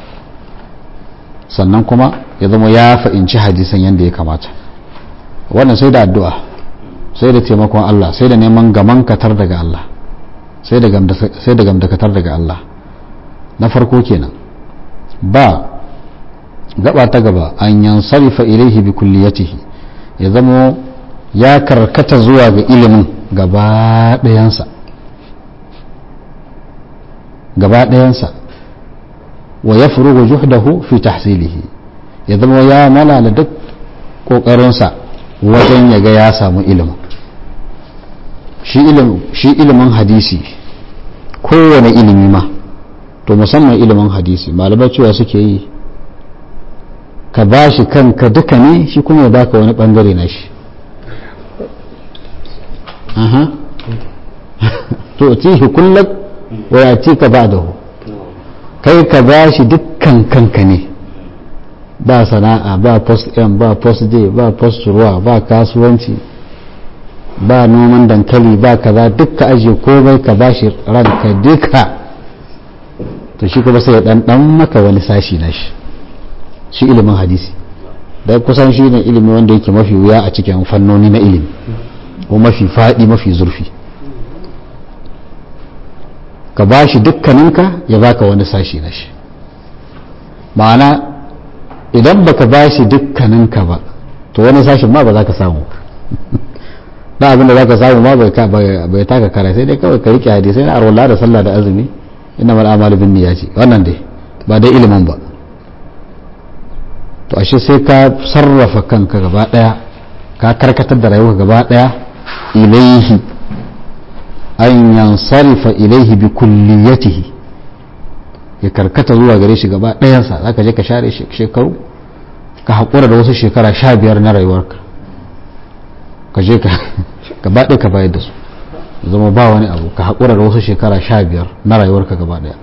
sannan kuma ya zama ya fahimci hadisan yadda ya kamata. wannan sai da addu'a, sai da taimakon Allah, sai da neman gaman katar daga Allah, sai da gamdakatar daga Allah. na farko kenan. ba gaba ta gaba, an yansarifa ilaihi bi kulliyatihi, ya zama ya karkata zuwa ga ilimin gaba ɗayansa, gaba ɗayansa wa yafrugu juhdahu fi tahsilihi ya zama ya malala duk kokarinsa wajen yaga ya samu ilimin shi ilimin shi ilimin hadisi kowane ilimi ma to musamman ilimin hadisi malamai cewa suke yi ka bashi kanka duka ne shi kuma ya baka wani bangare na shi aha to tihi kullak wa yatika ba'dahu kai ka bashi dukkan kanka ne ba sana'a ba post m ba post day ba post ruwa ba kasuwanci ba noman dankali ba kaza dukka aje komai ka bashi ranka duka to shi kuma sai ya dan dan maka wani sashi na shi shi ilimin hadisi da kusan shi ne ilimi wanda yake mafi wuya a cikin fannoni na ilimi ko mafi fadi mafi zurfi ka bashi dukkaninka ya baka wani sashi na shi ma'ana idan baka bashi dukkaninka ba to wani sashin ma ba za ka samu ba abinda za ka samu ma bai taka kara sai dai kawai ka rike hadisai na arwallah da sallah da azumi ina mal amalu bin niyyati wannan dai ba dai ilimin ba to ashe sai ka sarrafa kanka gaba daya ka karkatar da rayuwa gaba daya ilaihi an yansarifa ilaihi bi kulliyatihi ya karkata zuwa gare shi gaba dayansa zaka je ka share shekaru ka hakura da wasu shekara sha biyar na rayuwarka ka je ka gaba ɗaya ka bayar da su zama ba wani abu ka hakura da wasu shekara sha biyar na rayuwarka gaba daya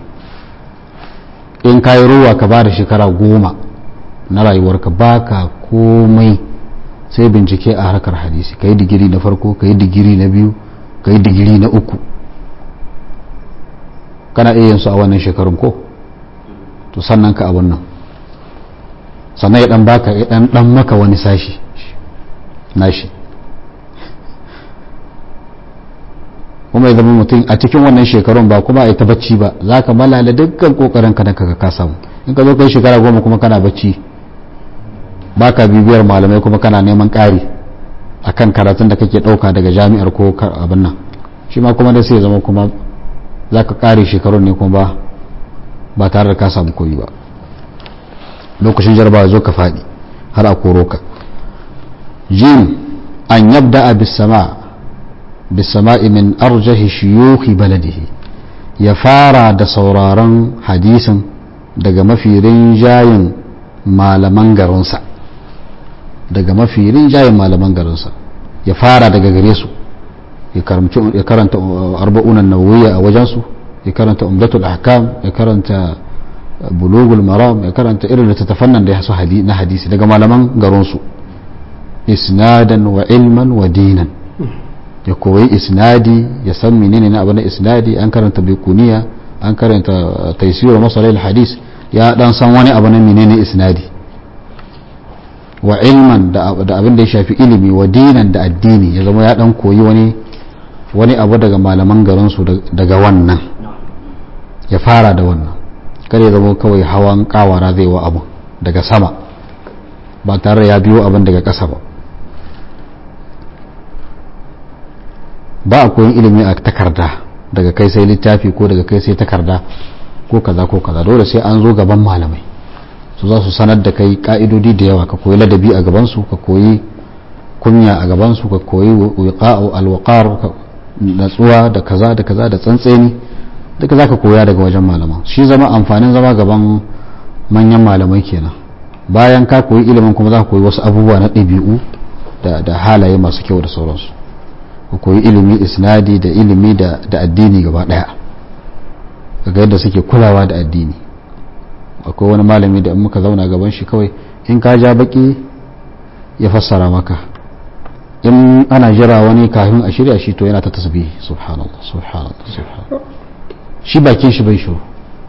in ka yi ruwa ka ba da shekara goma na rayuwarka ba ka komai sai bincike a harkar hadisi ka yi digiri na farko ka yi digiri na biyu ka yi digiri na uku kana iya yin su a wannan shekarun ko to sannan ka abun nan sannan ya dan baka ya dan dan maka wani sashi nashi kuma ya zama mutum a cikin wannan shekarun ba kuma a yi ta bacci ba za ka malala dukkan kokarin ka da ka ka samu in ka zo kai shekara goma kuma kana bacci baka bibiyar malamai kuma kana neman ƙari akan karatun da kake ɗauka daga jami'ar ko abin nan shi ma kuma da sai zama kuma za ka ƙare shekarun ne kuma ba ba tare da ka samu koyi ba lokacin jarabawa zo ka faɗi har a koro ka jim an yabda a bisama bisama'i min arjahi shiyuhi baladihi ya fara da sauraron hadisin daga mafi rinjayen malaman garinsa daga mafi rinjayen malaman garinsa ya fara daga gare su ya karanta arba'unan nawawiyya a wajensu ya karanta umdatul ahkam ya karanta bulugul maram ya karanta irin littattafan nan da ya su na hadisi daga malaman garinsu isnadan wa ilman wa dinan ya koyi isnadi ya san menene na abu na isnadi an karanta bikuniya an karanta taysir masalil hadis ya dan san wani abu na menene isnadi wa ilman da abin da ya shafi ilimi wa dinan da addini ya zama ya dan koyi wani wani abu daga malaman garinsu daga wannan ya fara da wannan kar ya zama kawai hawan kawara zai wa abu daga sama ba tare ya biyo abin daga ƙasa ba ba a koyin ilimi a takarda daga kai sai littafi ko daga kai sai takarda ko kaza ko kaza dole sai an zo gaban malamai su za su sanar da kai ka'idodi da yawa ka koyi ladabi a gabansu ka koyi kunya a gabansu ka koyi wiqa'u alwaqar natsuwa da kaza da kaza da tsantseni duka zaka koya daga wajen malaman shi zama amfanin zama gaban manyan malamai kenan bayan ka koyi ilimin kuma za ka koyi wasu abubuwa na ɗabi'u da da halaye masu kyau da sauransu ka koyi ilimi isnadi da ilimi da da addini gaba daya kaga yadda suke kulawa da addini akwai wani malami da in muka zauna gaban shi kawai in ka ja baki ya fassara maka in ana jira wani kafin a shirya shi to yana ta tasbihi subhanallah subhanallah subhanallah shi bakin shi bai shiru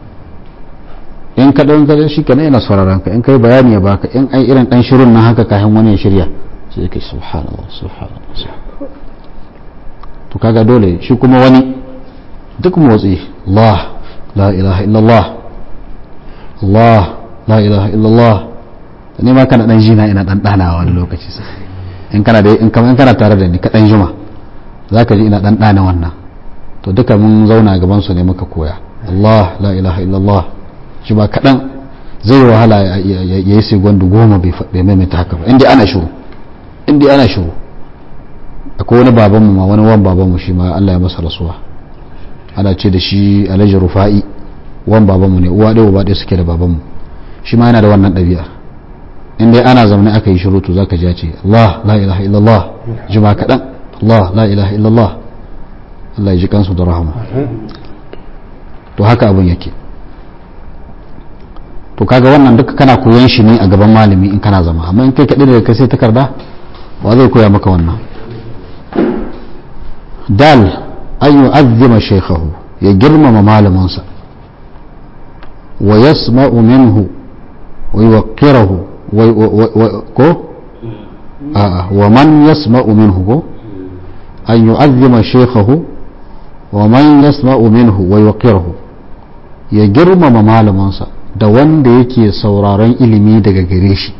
in ka dan kaje shi kana yana sauraron ka in kai bayani ya baka in ai irin dan shirun nan haka kafin wani ya shirya sai kai subhanallah subhanallah to kaga dole shi kuma wani duk motsi Allah la ilaha illallah Allah la ilaha illallah ne ma kana dan jina ina dan dana wani lokaci sai in kana da in kana tare da ni ka dan juma zaka ji ina dan dana wannan to duka mun zauna gaban su ne muka koya Allah la ilaha illallah shi ba kaɗan zai wahala ya yi segundu goma bai maimaita haka ba inda ana shiru inda ana shiru. Akwai wani babanmu ma wani wan babanmu shi ma Allah ya masa rasuwa ana ce da shi Alhaji Rufa'i, wan babanmu ne, uwa ɗaya uba ɗaya suke da babanmu. Shi ma yana da wannan ɗabi'a inda ana zaune aka yi shiru to zaka ji ce Allah la ilaha illallah, jima kaɗan Allah la ilaha illallah, Allah ya ji kansu da rahama. To haka abin yake. To kaga wannan duka kana koyon shi ne a gaban malami in kana zama, amma in kai kaɗai da kai sai takarda ba zai koya maka wannan. Dal an yu'azzima shaykhahu, ya girmama malamansa, wa yasma'u minhu wa yuwaqqirahu ko a'a wa man yasma'u minhu ko an yu'azzima shaykhahu wa man yasma'u minhu wa yuwaqqirahu, ya girmama malamansa da wanda yake sauraron ilimi daga gare shi.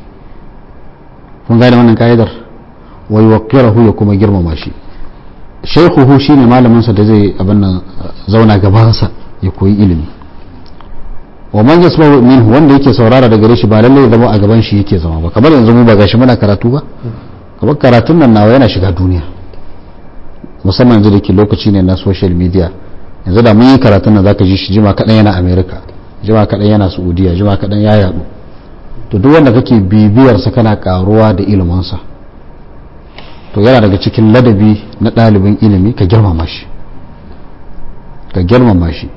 Kun gane wannan ka'idar? Wa yuwaqqirahu, ya kuma girmama shi. Shaykhuhu shine malaminsa da zai abin nan zauna gabansa ya koyi ilimi. Wa man yasma'u minhu, wanda yake saurara daga gare shi ba lalle ya zama a gaban shi yake zama ba. Kamar yanzu mu ba gashi muna karatu ba, kamar karatun nan nawa yana shiga duniya, musamman yanzu da ke lokaci ne na social media. Yanzu da mun yi karatun nan zaka ji shi jima kaɗan yana America, jima kaɗan yana Saudiya, jima kaɗan ya yaɗu. To duk wanda kake bibiyarsa kana karuwa da iliminsa, to yana daga cikin ladabi na ɗalibin ilimi ka girmama shi, ka girmama shi.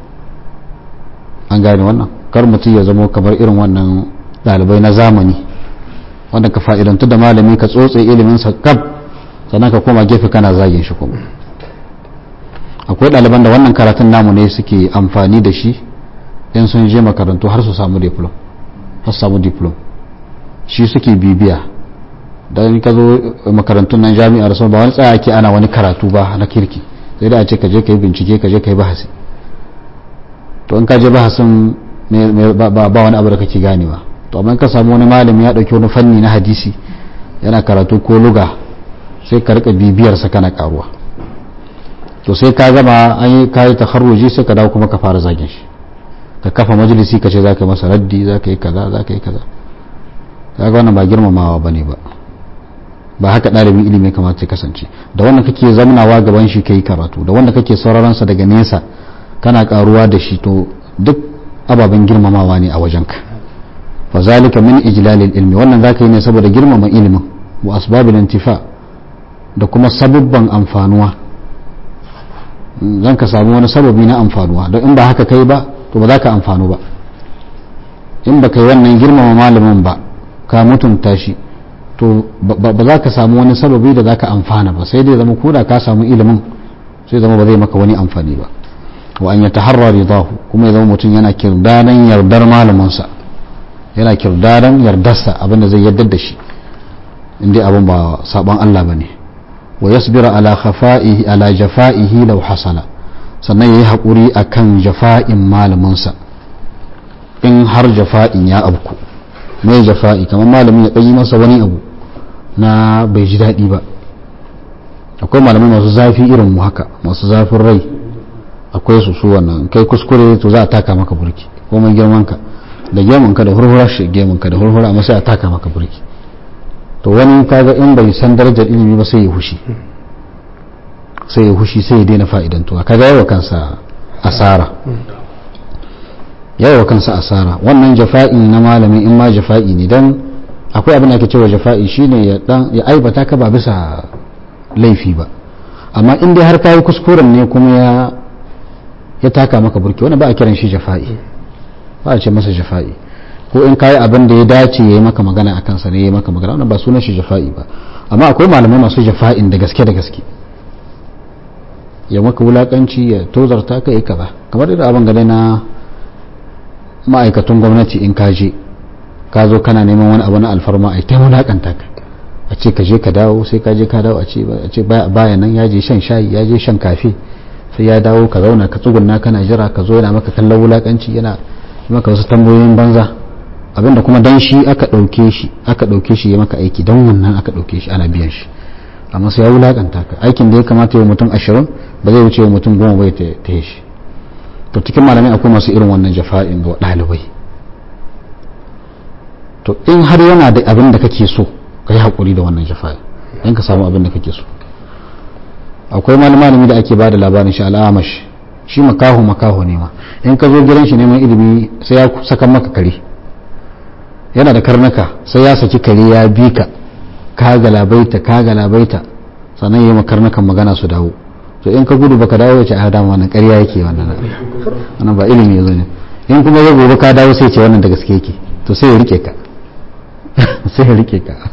An gane wannan, kar mutum ya zama kamar irin wannan ɗalibai na zamani wanda ka fa'idantu da malami ka tsotse iliminsa kaf sannan ka koma gefe kana zagin shi. Kuma akwai ɗaliban da wannan karatun namu ne suke amfani da shi in sun je makarantu har su samu diplom, har su samu diplom shi suke bibiya. don ka zo makarantun nan jami'ar sun ba wani tsaya ake ana wani karatu ba na kirki, sai da a ce ka je ka yi bincike, ka je ka yi bahasi. To in ka je bahasin ba wani abu da kake ganewa. To amma ka samu wani malami ya dauki wani fanni na hadisi yana karatu ko luga, sai ka rika bibiyar sa kana karuwa. To sai ka gama an yi kai takharruji sai ka dawo kuma ka fara zagin shi, ka kafa majalisi ka ce zaka masa raddi, zaka yi kaza, zaka yi kaza. Kaga wannan ba girmamawa bane ba, ba haka ɗalibin ilimi kamata ya kasance. Da wanda kake zamnawa gaban shi kai karatu, da wanda kake sauraron sa daga nesa kana karuwa da shi, to duk ababen girmamawa ne a wajenka. fa zalika min ijlalil ilmi, wannan zaka yi ne saboda girmama ilimin, wa asbabil intifa, da kuma sababban amfanuwa. zan ka samu wani sababi na amfanuwa, don in ba haka kai ba to ba za ka amfanu ba. in ba kai wannan girmama malamin ba ka mutunta shi, to ba za ka samu wani sababi da za ka amfana ba, sai dai zama koda ka samu ilimin sai zama ba zai maka wani amfani ba. wa an yataharra ridahu, kuma ya zama mutum yana kirdadan yardar malamansa, yana kirdadan yardarsa, abinda zai yardar da shi inda abin ba saban Allah bane. wa yasbira ala khafa'ihi ala jafa'ihi law hasala, sannan yayi hakuri akan jafa'in malamansa in har jafa'in ya abku. mai jafa'i kamar malamin ya ɗanyi masa wani abu na bai ji daɗi ba. akwai malamai masu zafi irin mu haka, masu zafin rai, akwai su su wannan kai kuskure to za a taka maka burki, ko mai girman ka da gemun ka da hurhura shi gemun ka da hurhura, amma sai a taka maka burki. to wani kaga in bai san darajar ilimi ba sai ya hushi, sai ya hushi sai ya daina fa'idantuwa, kaga yawa kansa asara, yawa kansa asara. wannan jafa'i na malami in ma jafa'i ne, dan akwai abin da ake cewa jafa'i shine ya dan ya aibata ka ba bisa laifi ba, amma in dai har kai kuskuren ne kuma ya ya taka maka burki, wannan ba a kiran shi jafa'i, ba a ce masa jafa'i. ko in kai abin da ya dace yayi maka magana akan sa ne yayi maka magana, wannan ba sunan shi jafa'i ba. amma akwai malamai masu jafa'in da gaske da gaske, ya maka wulakanci, ya tozarta ka, yi kaza. kamar irin abin gane na ma'aikatan gwamnati, in ka je ka zo kana neman wani abu na alfarma a ta wulakanta ka, a ce ka je ka dawo, sai ka je ka dawo, a ce baya nan, ya je shan shayi, ya je shan kafe, sai ya dawo ka zauna ka tsugunna kana jira, ka zo yana maka kallon wulakanci, yana maka wasu tambayoyin banza, abinda kuma dan shi aka dauke shi aka dauke shi ya maka aiki, dan wannan aka dauke shi ana biyan shi, amma sai ya wulakanta ka. aikin da ya kamata ya mutum ashirin ba zai wuce mutum goma bai ta shi. to cikin malamai akwai masu irin wannan jafa'in ga ɗalibai, to in har yana da abin da kake so ka yi haƙuri da wannan jafa'i in ka samu abin da kake so. akwai malami da ake ba da labarin shi al'amash shi makaho makaho ne ma in ka zo gidan shi neman ilimi sai ya saka maka kare, yana da karnuka sai ya saki kare ya bi ka ka galabaita ka galabaita sannan ya yi makarnukan magana su dawo. to in ka gudu baka dawo ya ce a dama wannan ƙarya yake wannan wannan ba ilimi yanzu ne. in kuma ya gobe ka dawo sai ce wannan da gaske yake, to sai ya rike ka sai ya rike ka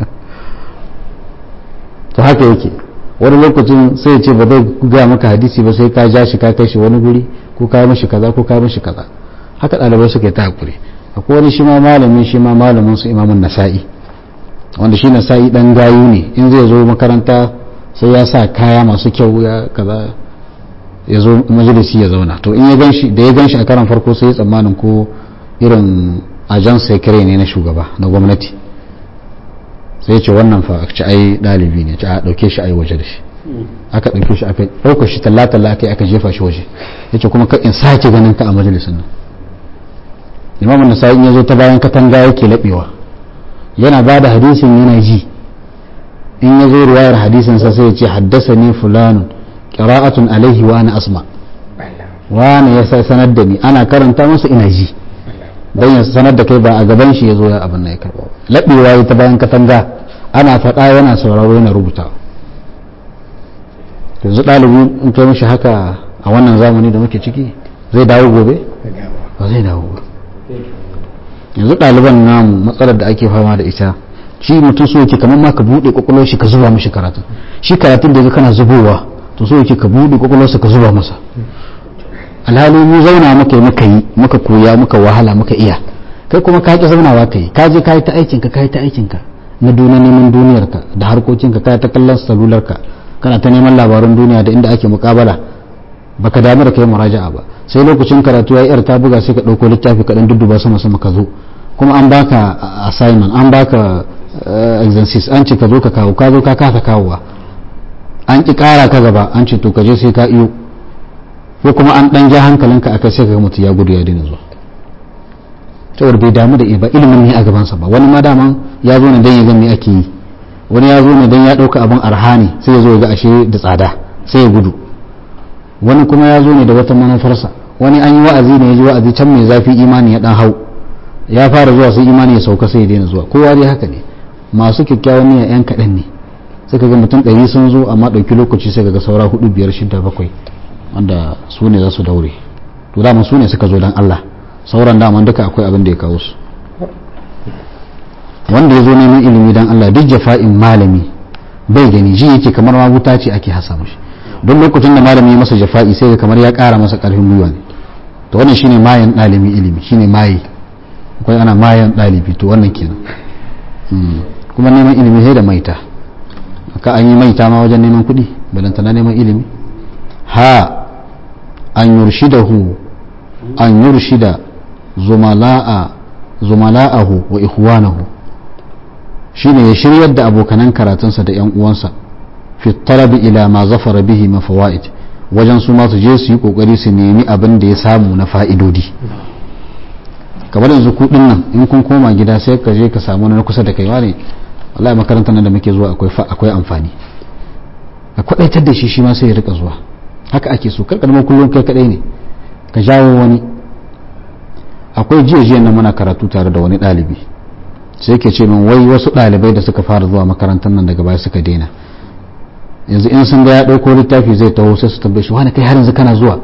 to haka yake. wani lokacin sai ya ce ba zai gaya maka hadisi ba sai ka ja shi ka kai shi wani guri ko ka yi mashi kaza ko ka yi mashi kaza. haka ɗalibai suka yi ta hakuri. akwai wani shi ma malamin shi ma malamin su imamun nasa'i, wanda shi nasa'i dan gayu ne, in zai zo makaranta sai ya sa kaya masu kyau ya kaza ya zo majalisi ya zauna. to in ya ganshi da ya ganshi a karan farko sai ya tsammanin ko irin ajan sekre ne na shugaba na gwamnati, sai ya ce wannan fa a ci ai dalibi ne, a dauke shi ai waje da shi. aka dauke shi aka dauko shi talla-talla aka aka jefa shi waje, ya ce kuma ka in sake ganin ka a majalisin nan. imamun nasa'i ya zo ta bayan katanga yake labewa yana ba da hadisin yana ji, in ya zo ruwayar hadisin sa sai ya ce haddasani fulanun qira'atun alaihi wa ana asma, wani ya sanar da ni ana karanta masa ina ji, dan ya sanar da kai ba a gaban shi ya zo ya abin nan ya karba. labewa ya ta bayan katanga ana faɗa yana sauraro yana rubuta. yanzu ɗalibi in kai mishi haka a wannan zamani da muke ciki zai dawo gobe ba zai dawo ba. yanzu ɗaliban namu matsalar da ake fama da ita, shi mutum so yake kamar ma ka buɗe kwakwalwar shi ka zuba mishi karatu, shi karatun da kana zubowa to so yake ka buɗe kwakwalwar sa ka zuba masa. alhali mu zauna muka yi muka yi muka koya muka wahala muka iya, kai kuma ka ki zaunawa ka yi, ka je ka yi ta aikin ka ka yi ta aikin ka na duniya, neman duniyar ka da harkokin ka ka ta kallon salular ka kana ta neman labarun duniya da inda ake mukabala, baka damu da kai muraja'a ba. sai lokacin karatu ya yar ta buga sai ka dauko littafi ka dan dudduba sama sama ka zo, kuma an baka assignment an baka exercise an ce ka zo ka kawo, ka zo ka kasa kawowa, an ki kara ka gaba an ce to ka je sai ka iyo, ko kuma an dan ja hankalinka akai sai ka mutu ya gudu ya dina zuwa. saboda bai damu da ba ilimin ne a gabansa ba. wani ma daman ya zo ne dan ya ga me ake yi, wani ya zo ne dan ya dauka abin arhani sai ya zo ga ashe da tsada sai ya gudu, wani kuma ya zo ne da wata manufarsa, wani an yi wa'azi ne ya ji wa'azi can mai zafi imani ya dan hau ya fara zuwa sai imani ya sauka sai ya daina zuwa. kowa dai haka ne, masu kyakkyawan niyya yan kaɗan ne, sai ka ga mutum ɗari sun zo amma ɗauki lokaci sai ka ga saura hudu biyar shida bakwai wanda su ne za su daure. to dama su ne suka zo dan Allah, sauran dama duka akwai abin da ya kawo su. wanda ya zo neman ilimi dan Allah duk jafa'in malami bai gani, ji yake kamar ma wuta ce ake hasa mashi. don lokacin da malami ya masa jafa'i sai ga kamar ya ƙara masa ƙarfin gwiwa ne. to wannan shine mayan ɗalibi ilimi, shine mayi. akwai ana mayan ɗalibi, to wannan kenan. kuma neman ilimi sai da maita, ka an yi maita ma wajen neman kuɗi balantana neman ilimi. ha an yurshidahu an yurshida zumala'a zumala'ahu wa ikhwanahu, shine ya shiryar da abokanan karatunsa da yan uwansa fi talabi ila ma zafara bihi min fawaid, wajen su ma su je su yi kokari su nemi abin da ya samu na fa'idodi. kamar yanzu kudin nan in kun koma gida sai ka je ka samu na kusa da kai, wani wallahi makarantar nan da muke zuwa akwai akwai amfani, ka kwadaitar da shi shi ma sai ya rika zuwa. haka ake so, kar kalmar kullum kai kadai ne, ka jawo wani. akwai jiya jiya nan muna karatu tare da wani dalibi sai ke ce min wai wasu dalibai da suka fara zuwa makarantar nan daga baya suka daina, yanzu in sun ga ya dauko littafi zai taho sai su tambaye shi wani kai har yanzu kana zuwa,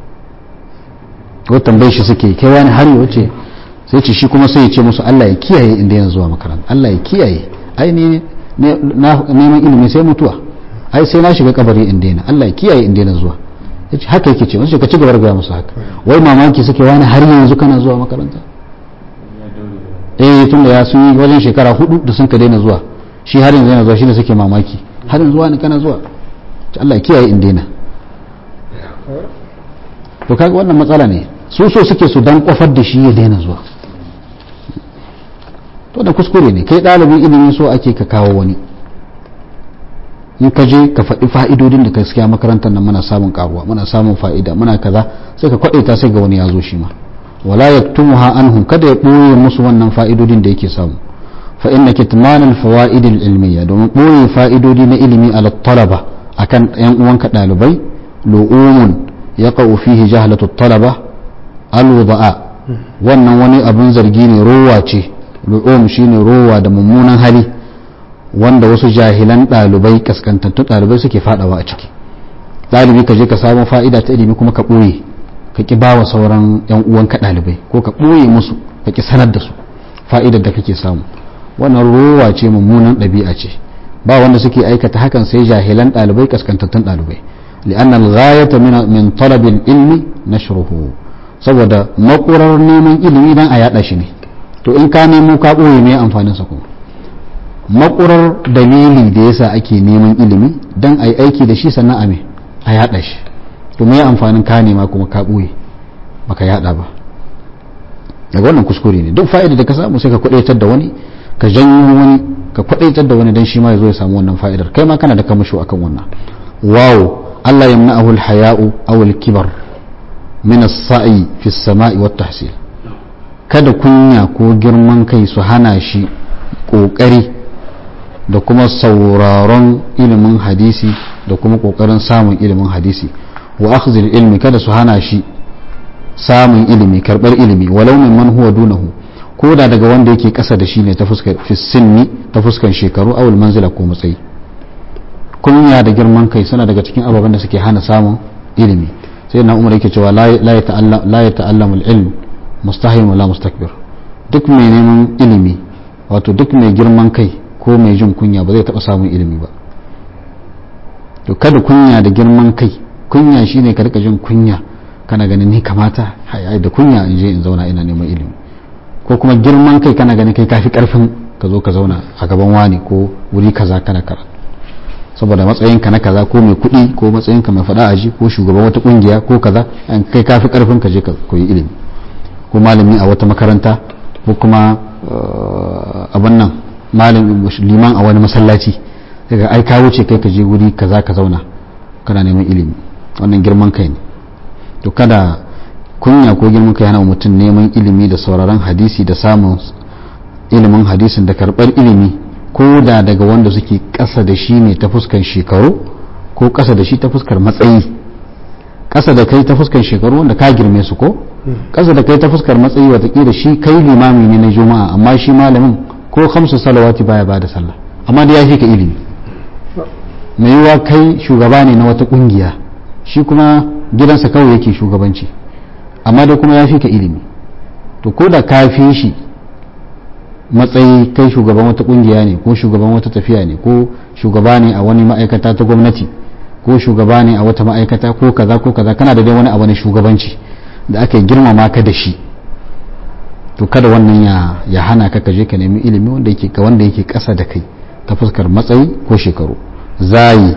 ko tambaye shi suke kai wani har yau ce, sai ce shi kuma sai ya ce musu Allah ya kiyaye inda yana zuwa makaranta, Allah ya kiyaye, ai ne neman ilimi sai mutuwa, ai sai na shiga kabari inda yana, Allah ya kiyaye inda yana zuwa. yace haka yake ce wasu ka ci gaba da gaya musu haka, wai mamaki suke wani har yanzu kana zuwa makaranta. eh tun da ya sun yi wajen shekara hudu da sun ka daina zuwa, shi har yanzu yana zuwa, shi ne suke mamaki har yanzu wani kana zuwa, Allah ya kiyaye inda yana. to kaga wannan matsala ne, su so suke su dan kofar da shi ya daina zuwa. to da kuskure ne, kai ɗalibin ilimi so ake ka kawo wani, in ka je ka faɗi fa'idodin da gaskiya makarantar nan muna samun karuwa, muna samun fa'ida, muna kaza, sai ka kwaɗe ta sai ga wani ya zo shi ma, wala yaktumuha anhum kada ya ɓoye musu wannan fa'idodin da yake samu fa inna kitman al-fawaid al-ilmiyya domin ɓoye fa'idodi na ilimi ala talaba akan yan uwanka ɗalibai lu'umun yaqa'u fihi jahlatu talaba al-wuda'a wannan wani abun zargi ne, rowa ce. lu'um shine rowa da mummunan hali wanda wasu jahilan ɗalibai kaskantattun ɗalibai suke fadawa a ciki. ɗalibi ka je ka samu fa'ida ta ilimi kuma ka ɓoye, ka ƙi bawa sauran yan uwanka ɗalibai, ko ka ɓoye musu ka ƙi sanar da su fa'idar da kake samu. wannan rowa ce, mummunan ɗabi'a ce. ba wanda suke aikata hakan sai jahilan ɗalibai kaskantattun ɗalibai. li'anna al-ghayata min talab al-ilmi nashruhu, saboda makurar neman ilimi dan a yada shi ne. to in ka nemo ka ɓoye me amfanin sa kuma? makurar dalili da yasa ake neman ilimi dan a yi aiki da shi sannan a me a yada shi. to me amfanin ka nema kuma ka ɓoye baka yada ba? daga wannan kuskure ne. duk fa'ida da ka samu sai ka kwadaitar da wani, ka janyo wani, ka kwadaitar da wani dan shi ma ya zo ya samu wannan fa'idar, kai ma kana da kamasho akan wannan. wawo Allah yamna'ahu al-haya'u aw al-kibar min as-sa'i fi as-sama'i wat-tahsil. kada kunya ko girman kai su hana shi kokari da kuma sauraron ilimin hadisi da kuma kokarin samun ilimin hadisi. wa akhdhil ilmi, kada su hana shi samun ilimi, karbar ilimi, walau min man huwa dunahu, ko da daga wanda yake kasa da shi ne ta fuskar fisinni, ta fuskar shekaru, awul manzila ko matsayi. kunya da girman kai suna daga cikin ababen da suke hana samun ilimi. sai na umar yake cewa la ya ta'allamu al-ilm mustahim wala mustakbir. duk mai neman ilimi, wato duk mai girman kai ko mai jin kunya ba zai taba samun ilimi ba. to kada kunya da girman kai, kunya shine ka rika jin kunya kana ganin ni kamata ai da kunya in je in zauna ina neman ilimi, ko kuma girman kai kana ganin kai kafi karfin ka zo ka zauna a gaban wani ko wuri kaza kana karatu saboda matsayinka na kaza, ko mai kuɗi, ko matsayinka mai faɗa aji, ko shugaban wata kungiya ko kaza, an kai kafi karfin ka je ka koyi ilimi, ko malami a wata makaranta, ko kuma abin nan malami liman a wani masallaci, daga ai ka wuce kai ka je wuri kaza ka zauna kana neman ilimi. wannan girman kai ne. to kada kunya ko girman kai yana mutum neman ilimi da sauraron hadisi da samun ilimin hadisin da karɓar ilimi, ko da daga wanda suke ƙasa da shi ne ta fuskar shekaru, ko ƙasa da shi ta fuskar matsayi. ƙasa da kai ta fuskar shekaru wanda ka girme su, ko ƙasa da kai ta fuskar matsayi watakila shi kai limami ne na juma'a, amma shi malamin ko hamsu salawati baya bada sallah, amma da ya fi ka ilimi. mai yiwa kai shugaba ne na wata ƙungiya, shi kuma gidansa kawai yake shugabanci, amma da kuma ya fi ka ilimi. to ko da ka fi shi matsayi, kai shugaban wata kungiya ne, ko shugaban wata tafiya ne, ko shugaba ne a wani ma'aikata ta gwamnati, ko shugaba ne a wata ma'aikata ko kaza ko kaza, kana da dai wani abu ne shugabanci da aka girmama ka da shi. to kada wannan ya ya hana ka ka je ka nemi ilimi wanda yake ka wanda yake kasa da kai ta fuskar matsayi ko shekaru. zai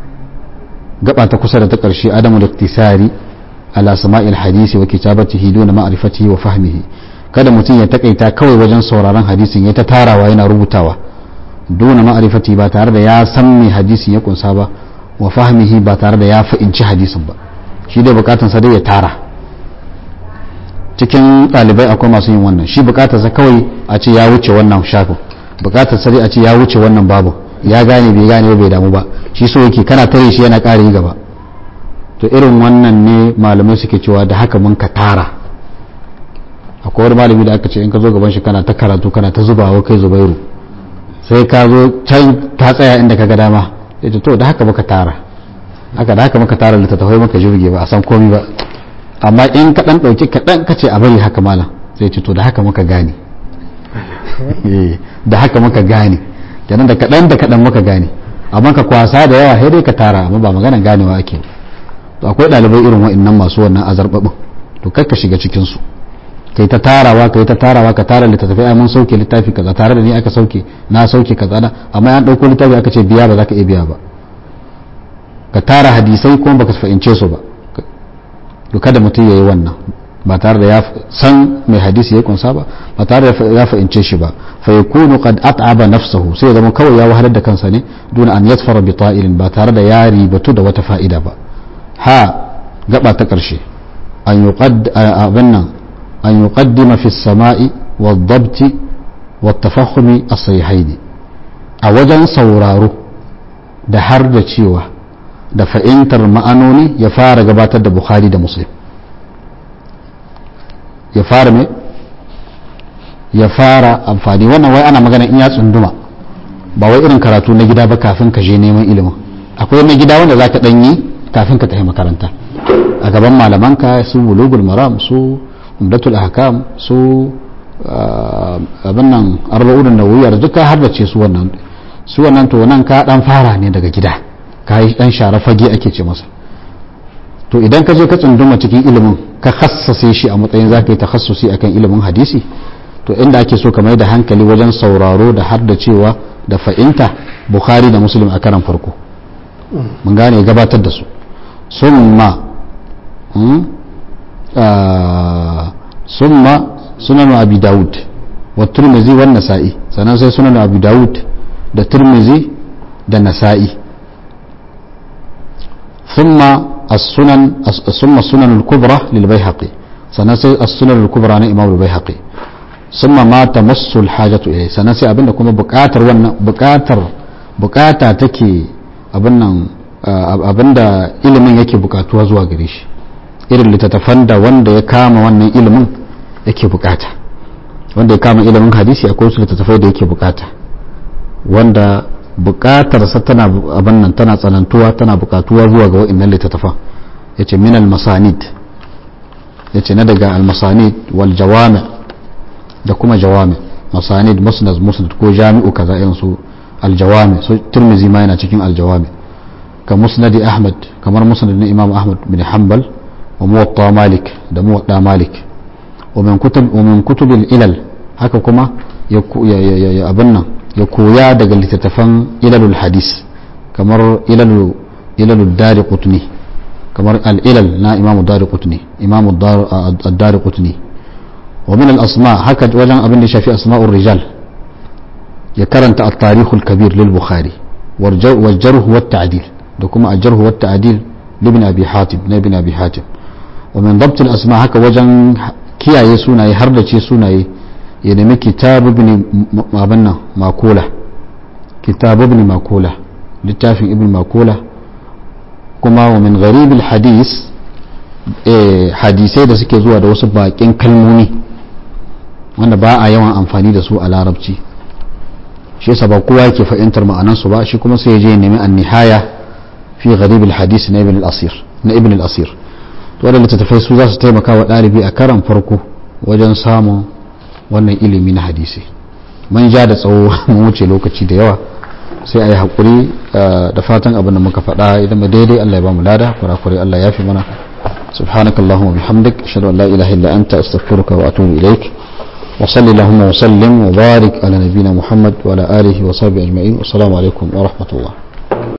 gaba ta kusa da ta karshe, adamu al-iktisari ala sama'il hadisi wa kitabatihi duna ma'rifatihi wa fahmihi. kada mutum ya takaita kawai wajen sauraron hadisin ya ta tarawa yana rubutawa, duna ma'rifati, ba tare da ya san me hadisin ya kunsa ba, wa fahmihi, ba tare da ya fahimci hadisin ba. shi dai bukatun sa dai ya tara. cikin ɗalibai akwai masu yin wannan, shi bukatar sa kawai a ce ya wuce wannan shafin, bukatar sa dai a ce ya wuce wannan babu, ya gane bai gane bai damu ba, shi so yake kana tare shi yana ƙara yi gaba. to irin wannan ne malamai suke cewa da haka mun ka tara. akwai wani malami da aka ce in ka zo gaban shi kana ta karatu kana ta zubawa kai Zubairu, sai ka zo can ta tsaya inda ka ga dama, sai to da haka muka tara, haka da haka muka tara littattafai muka jirge ba a san komai ba. amma in ka dan dauki ka dan kace a bari haka malam, sai ce to da haka muka gane da haka muka gane kenan da kadan da kadan muka gane. amma ka kwasa da yawa sai dai ka tara, amma ba maganan ganewa ake. to akwai dalibai irin wa'annan masu wannan azarbabin, to kar ka shiga cikin su, kai ta tarawa kai ta tarawa ka tara littattafai, ai mun sauke littafi kaza tare da ni aka sauke, na sauke kaza na, amma an dauko littafi aka ce biya ba za ka iya biya ba. ka tara hadisai kuma baka fahimce su ba. to kada mutum yayi wannan ba tare da ya san mai hadisi ya kunsa ba, ba tare da ya fahimce shi ba. fa yakunu qad at'aba nafsahu, sai zama kawai ya wahalar da kansa ne, duna an yasfara bi ta'ilin, ba tare da ya ribatu da wata fa'ida ba. ha gaba ta karshe, an yuqad abanna an yuqaddima fi as-sama'i wad-dabt wat-tafahumi as-sahihaini a wajen sauraro da har da cewa da fahimtar ma'anoni ya fara gabatar da Bukhari da Muslim ya fara me ya fara amfani wannan wai ana magana in ya tsunduma ba wai irin karatu na gida ba kafin ka je neman ilimin akwai na gida wanda zaka dan yi kafin ka tafi makaranta a gaban malamanka su bulugul maram su umdatul ahkam su abin nan arba'un nawawiyya duka har da ce su wannan su wannan to nan ka dan fara ne daga gida ka yi dan share fage ake ce masa to idan ka je ka tsunduma cikin ilimin ka khassase shi a matsayin zaka yi takhassusi akan ilimin hadisi to inda ake so ka mai da hankali wajen sauraro da har da cewa da fa'inta Bukhari da Muslim a karan farko mun gane gabatar da su summa summa sunan abi daud wa tirmidhi wa nasa'i sannan sai sunan abi daud da tirmidhi da nasa'i thumma as-sunan thumma sunan al-kubra lil bayhaqi sannan sai as-sunan al-kubra na imam al-bayhaqi thumma ma tamassu al-hajatu ilayhi sannan sai abinda kuma buƙatar wannan buƙatar buƙata take abin nan abinda ilimin yake buƙatuwa zuwa gare shi irin littattafan da wanda ya kama wannan ilimin yake buƙata wanda ya kama ilimin hadisi akwai wasu littattafai da yake buƙata wanda buƙatarsa tana abin nan tana tsanantuwa tana buƙatuwa zuwa ga wa'annan littattafan yace min al-masanid yace na daga al-masanid wal jawami da kuma jawami masanid musnad musnad ko jami'u kaza irin su al-jawami so Tirmidhi ma yana cikin al-jawami ka musnad Ahmad kamar musnad na Imam Ahmad bin Hanbal wa muwatta Malik da muwatta Malik wa min kutub wa min kutub al-ilal haka kuma ya abin nan ya koya daga littattafan ilalul hadis kamar ilalu ilalul Dariqutni kamar al-ilal na Imam Dariqutni Imam Dariqutni wa min al-asma haka wajen abin da shafi asma'ur rijal ya karanta at-tarikh al-kabir lil Bukhari wal jarh wa at-ta'dil da kuma al-jarh wa at-ta'dil ibn Abi Hatim na ibn Abi Hatim wa min dabt al-asma haka wajen kiyaye sunaye har da ce sunaye ya nemi kitab ibn abanna makula kitab ibn makula littafin ibn makula kuma wa min gharib al-hadith eh hadisai da suke zuwa da wasu bakin kalmomi wanda ba a yawan amfani da su a larabci shi yasa ba kowa yake fahimtar ma'anan su ba shi kuma sai ya je nemi an-nihaya fi gharib al-hadith na ibn al-asir na ibn al-asir to wannan littattafai su za su taimaka wa dalibi a karan farko wajen samun wannan ilimi na hadisi man ja da tsawo mun wuce lokaci da yawa sai a yi haƙuri da fatan abin da muka faɗa idan ba daidai Allah ya ba mu lada kurakure Allah ya fi mana subhanakallahumma bihamdik ashhadu an la ilaha illa anta astaghfiruka wa atubu ilaik wa sallallahu wa sallim wa barik ala nabiyyina muhammad wa ala alihi wa sahbihi ajma'in assalamu alaikum wa rahmatullah